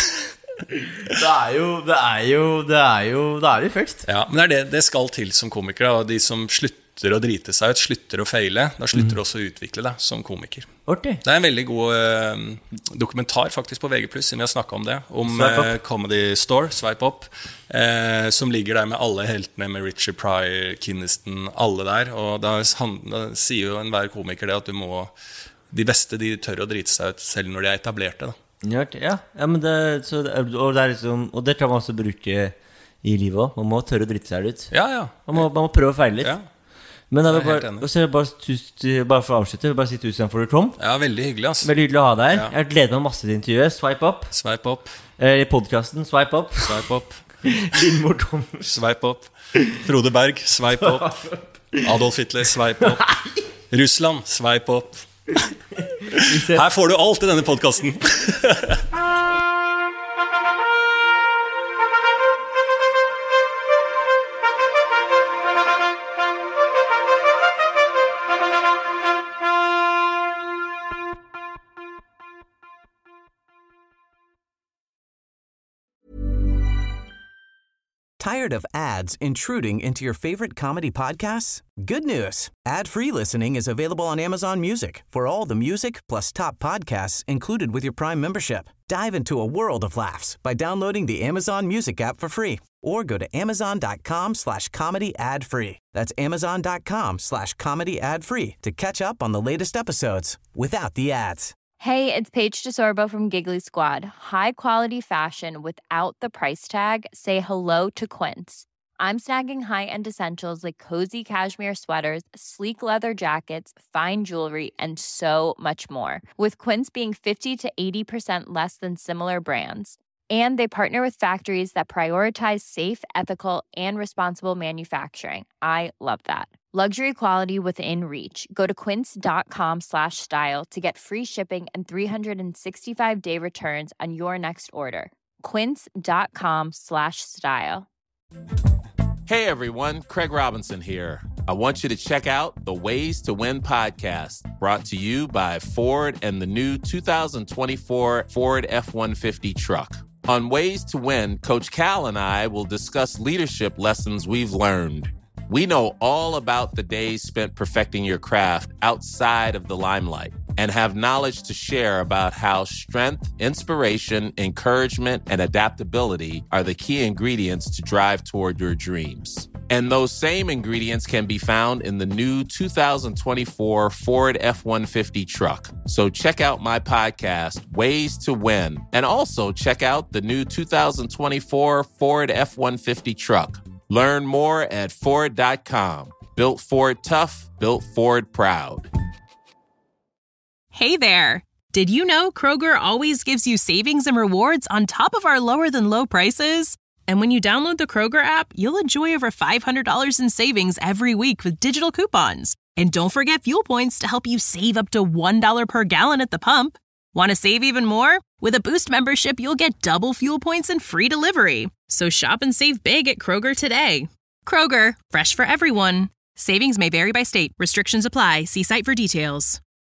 Det jo først. Ja, men det skal til som komiker, og de som slutter å drite seg ut, slutter å feile, da slutter du også å utvikle deg som komiker. Okay. Det en veldig god dokumentar faktisk på VG+, siden vi har snakket om det, om Comedy Store, Swipe Up, som ligger der med alle heltene, med Richard Pryor, Kinniston, alle der, og da sier jo enhver komiker det at du må, de beste de tør å drite seg ut selv når de etablerte da. Ja, men og det kan man også bruke I livet også. Man må tørre å drite seg ut. Ja. Man må prøve å feile litt. Ja. Men da bare for å avslutte, bare si tusen for du kom. Ja, veldig hyggelig, altså. Veldig hyggelig å ha deg her. Jeg gleder meg masse til intervjuet. Swipe up. Swipe up. I podcasten, swipe up. Swipe up. Lindmor Tom. Swipe up. Frode Berg, swipe up. Adolf Hitler, swipe up. Russland, swipe up. Her får du alt I denne podcasten. Tired of ads intruding into your favorite comedy podcasts? Good news. Ad-free listening is available on Amazon Music for all the music plus top podcasts included with your Prime membership. Dive into a world of laughs by downloading the Amazon Music app for free or go to amazon.com/comedy ad-free. That's amazon.com/comedy ad-free to catch up on the latest episodes without the ads. Hey, it's Paige DeSorbo from Giggly Squad. High quality fashion without the price tag. Say hello to Quince. I'm snagging high-end essentials like cozy cashmere sweaters, sleek leather jackets, fine jewelry, and so much more. With Quince being 50 to 80% less than similar brands. And they partner with factories that prioritize safe, ethical, and responsible manufacturing. I love that. Luxury quality within reach. Go to quince.com/style to get free shipping and 365-day returns on your next order. Quince.com/style. Hey everyone, Craig Robinson here. I want you to check out the Ways to Win podcast, brought to you by Ford and the new 2024 Ford F-150 truck. On Ways to Win, Coach Cal and I will discuss leadership lessons we've learned. We know all about the days spent perfecting your craft outside of the limelight and have knowledge to share about how strength, inspiration, encouragement, and adaptability are the key ingredients to drive toward your dreams. And those same ingredients can be found in the new 2024 Ford F-150 truck. So check out my podcast, Ways to Win, and also check out the new 2024 Ford F-150 truck. Learn more at Ford.com. Built Ford tough, built Ford proud. Hey there. Did you know Kroger always gives you savings and rewards on top of our lower than low prices? And when you download the Kroger app, you'll enjoy over $500 in savings every week with digital coupons. And don't forget fuel points to help you save up to $1 per gallon at the pump. Want to save even more? With a Boost membership, you'll get double fuel points and free delivery. So shop and save big at Kroger today. Kroger, fresh for everyone. Savings may vary by state. Restrictions apply. See site for details.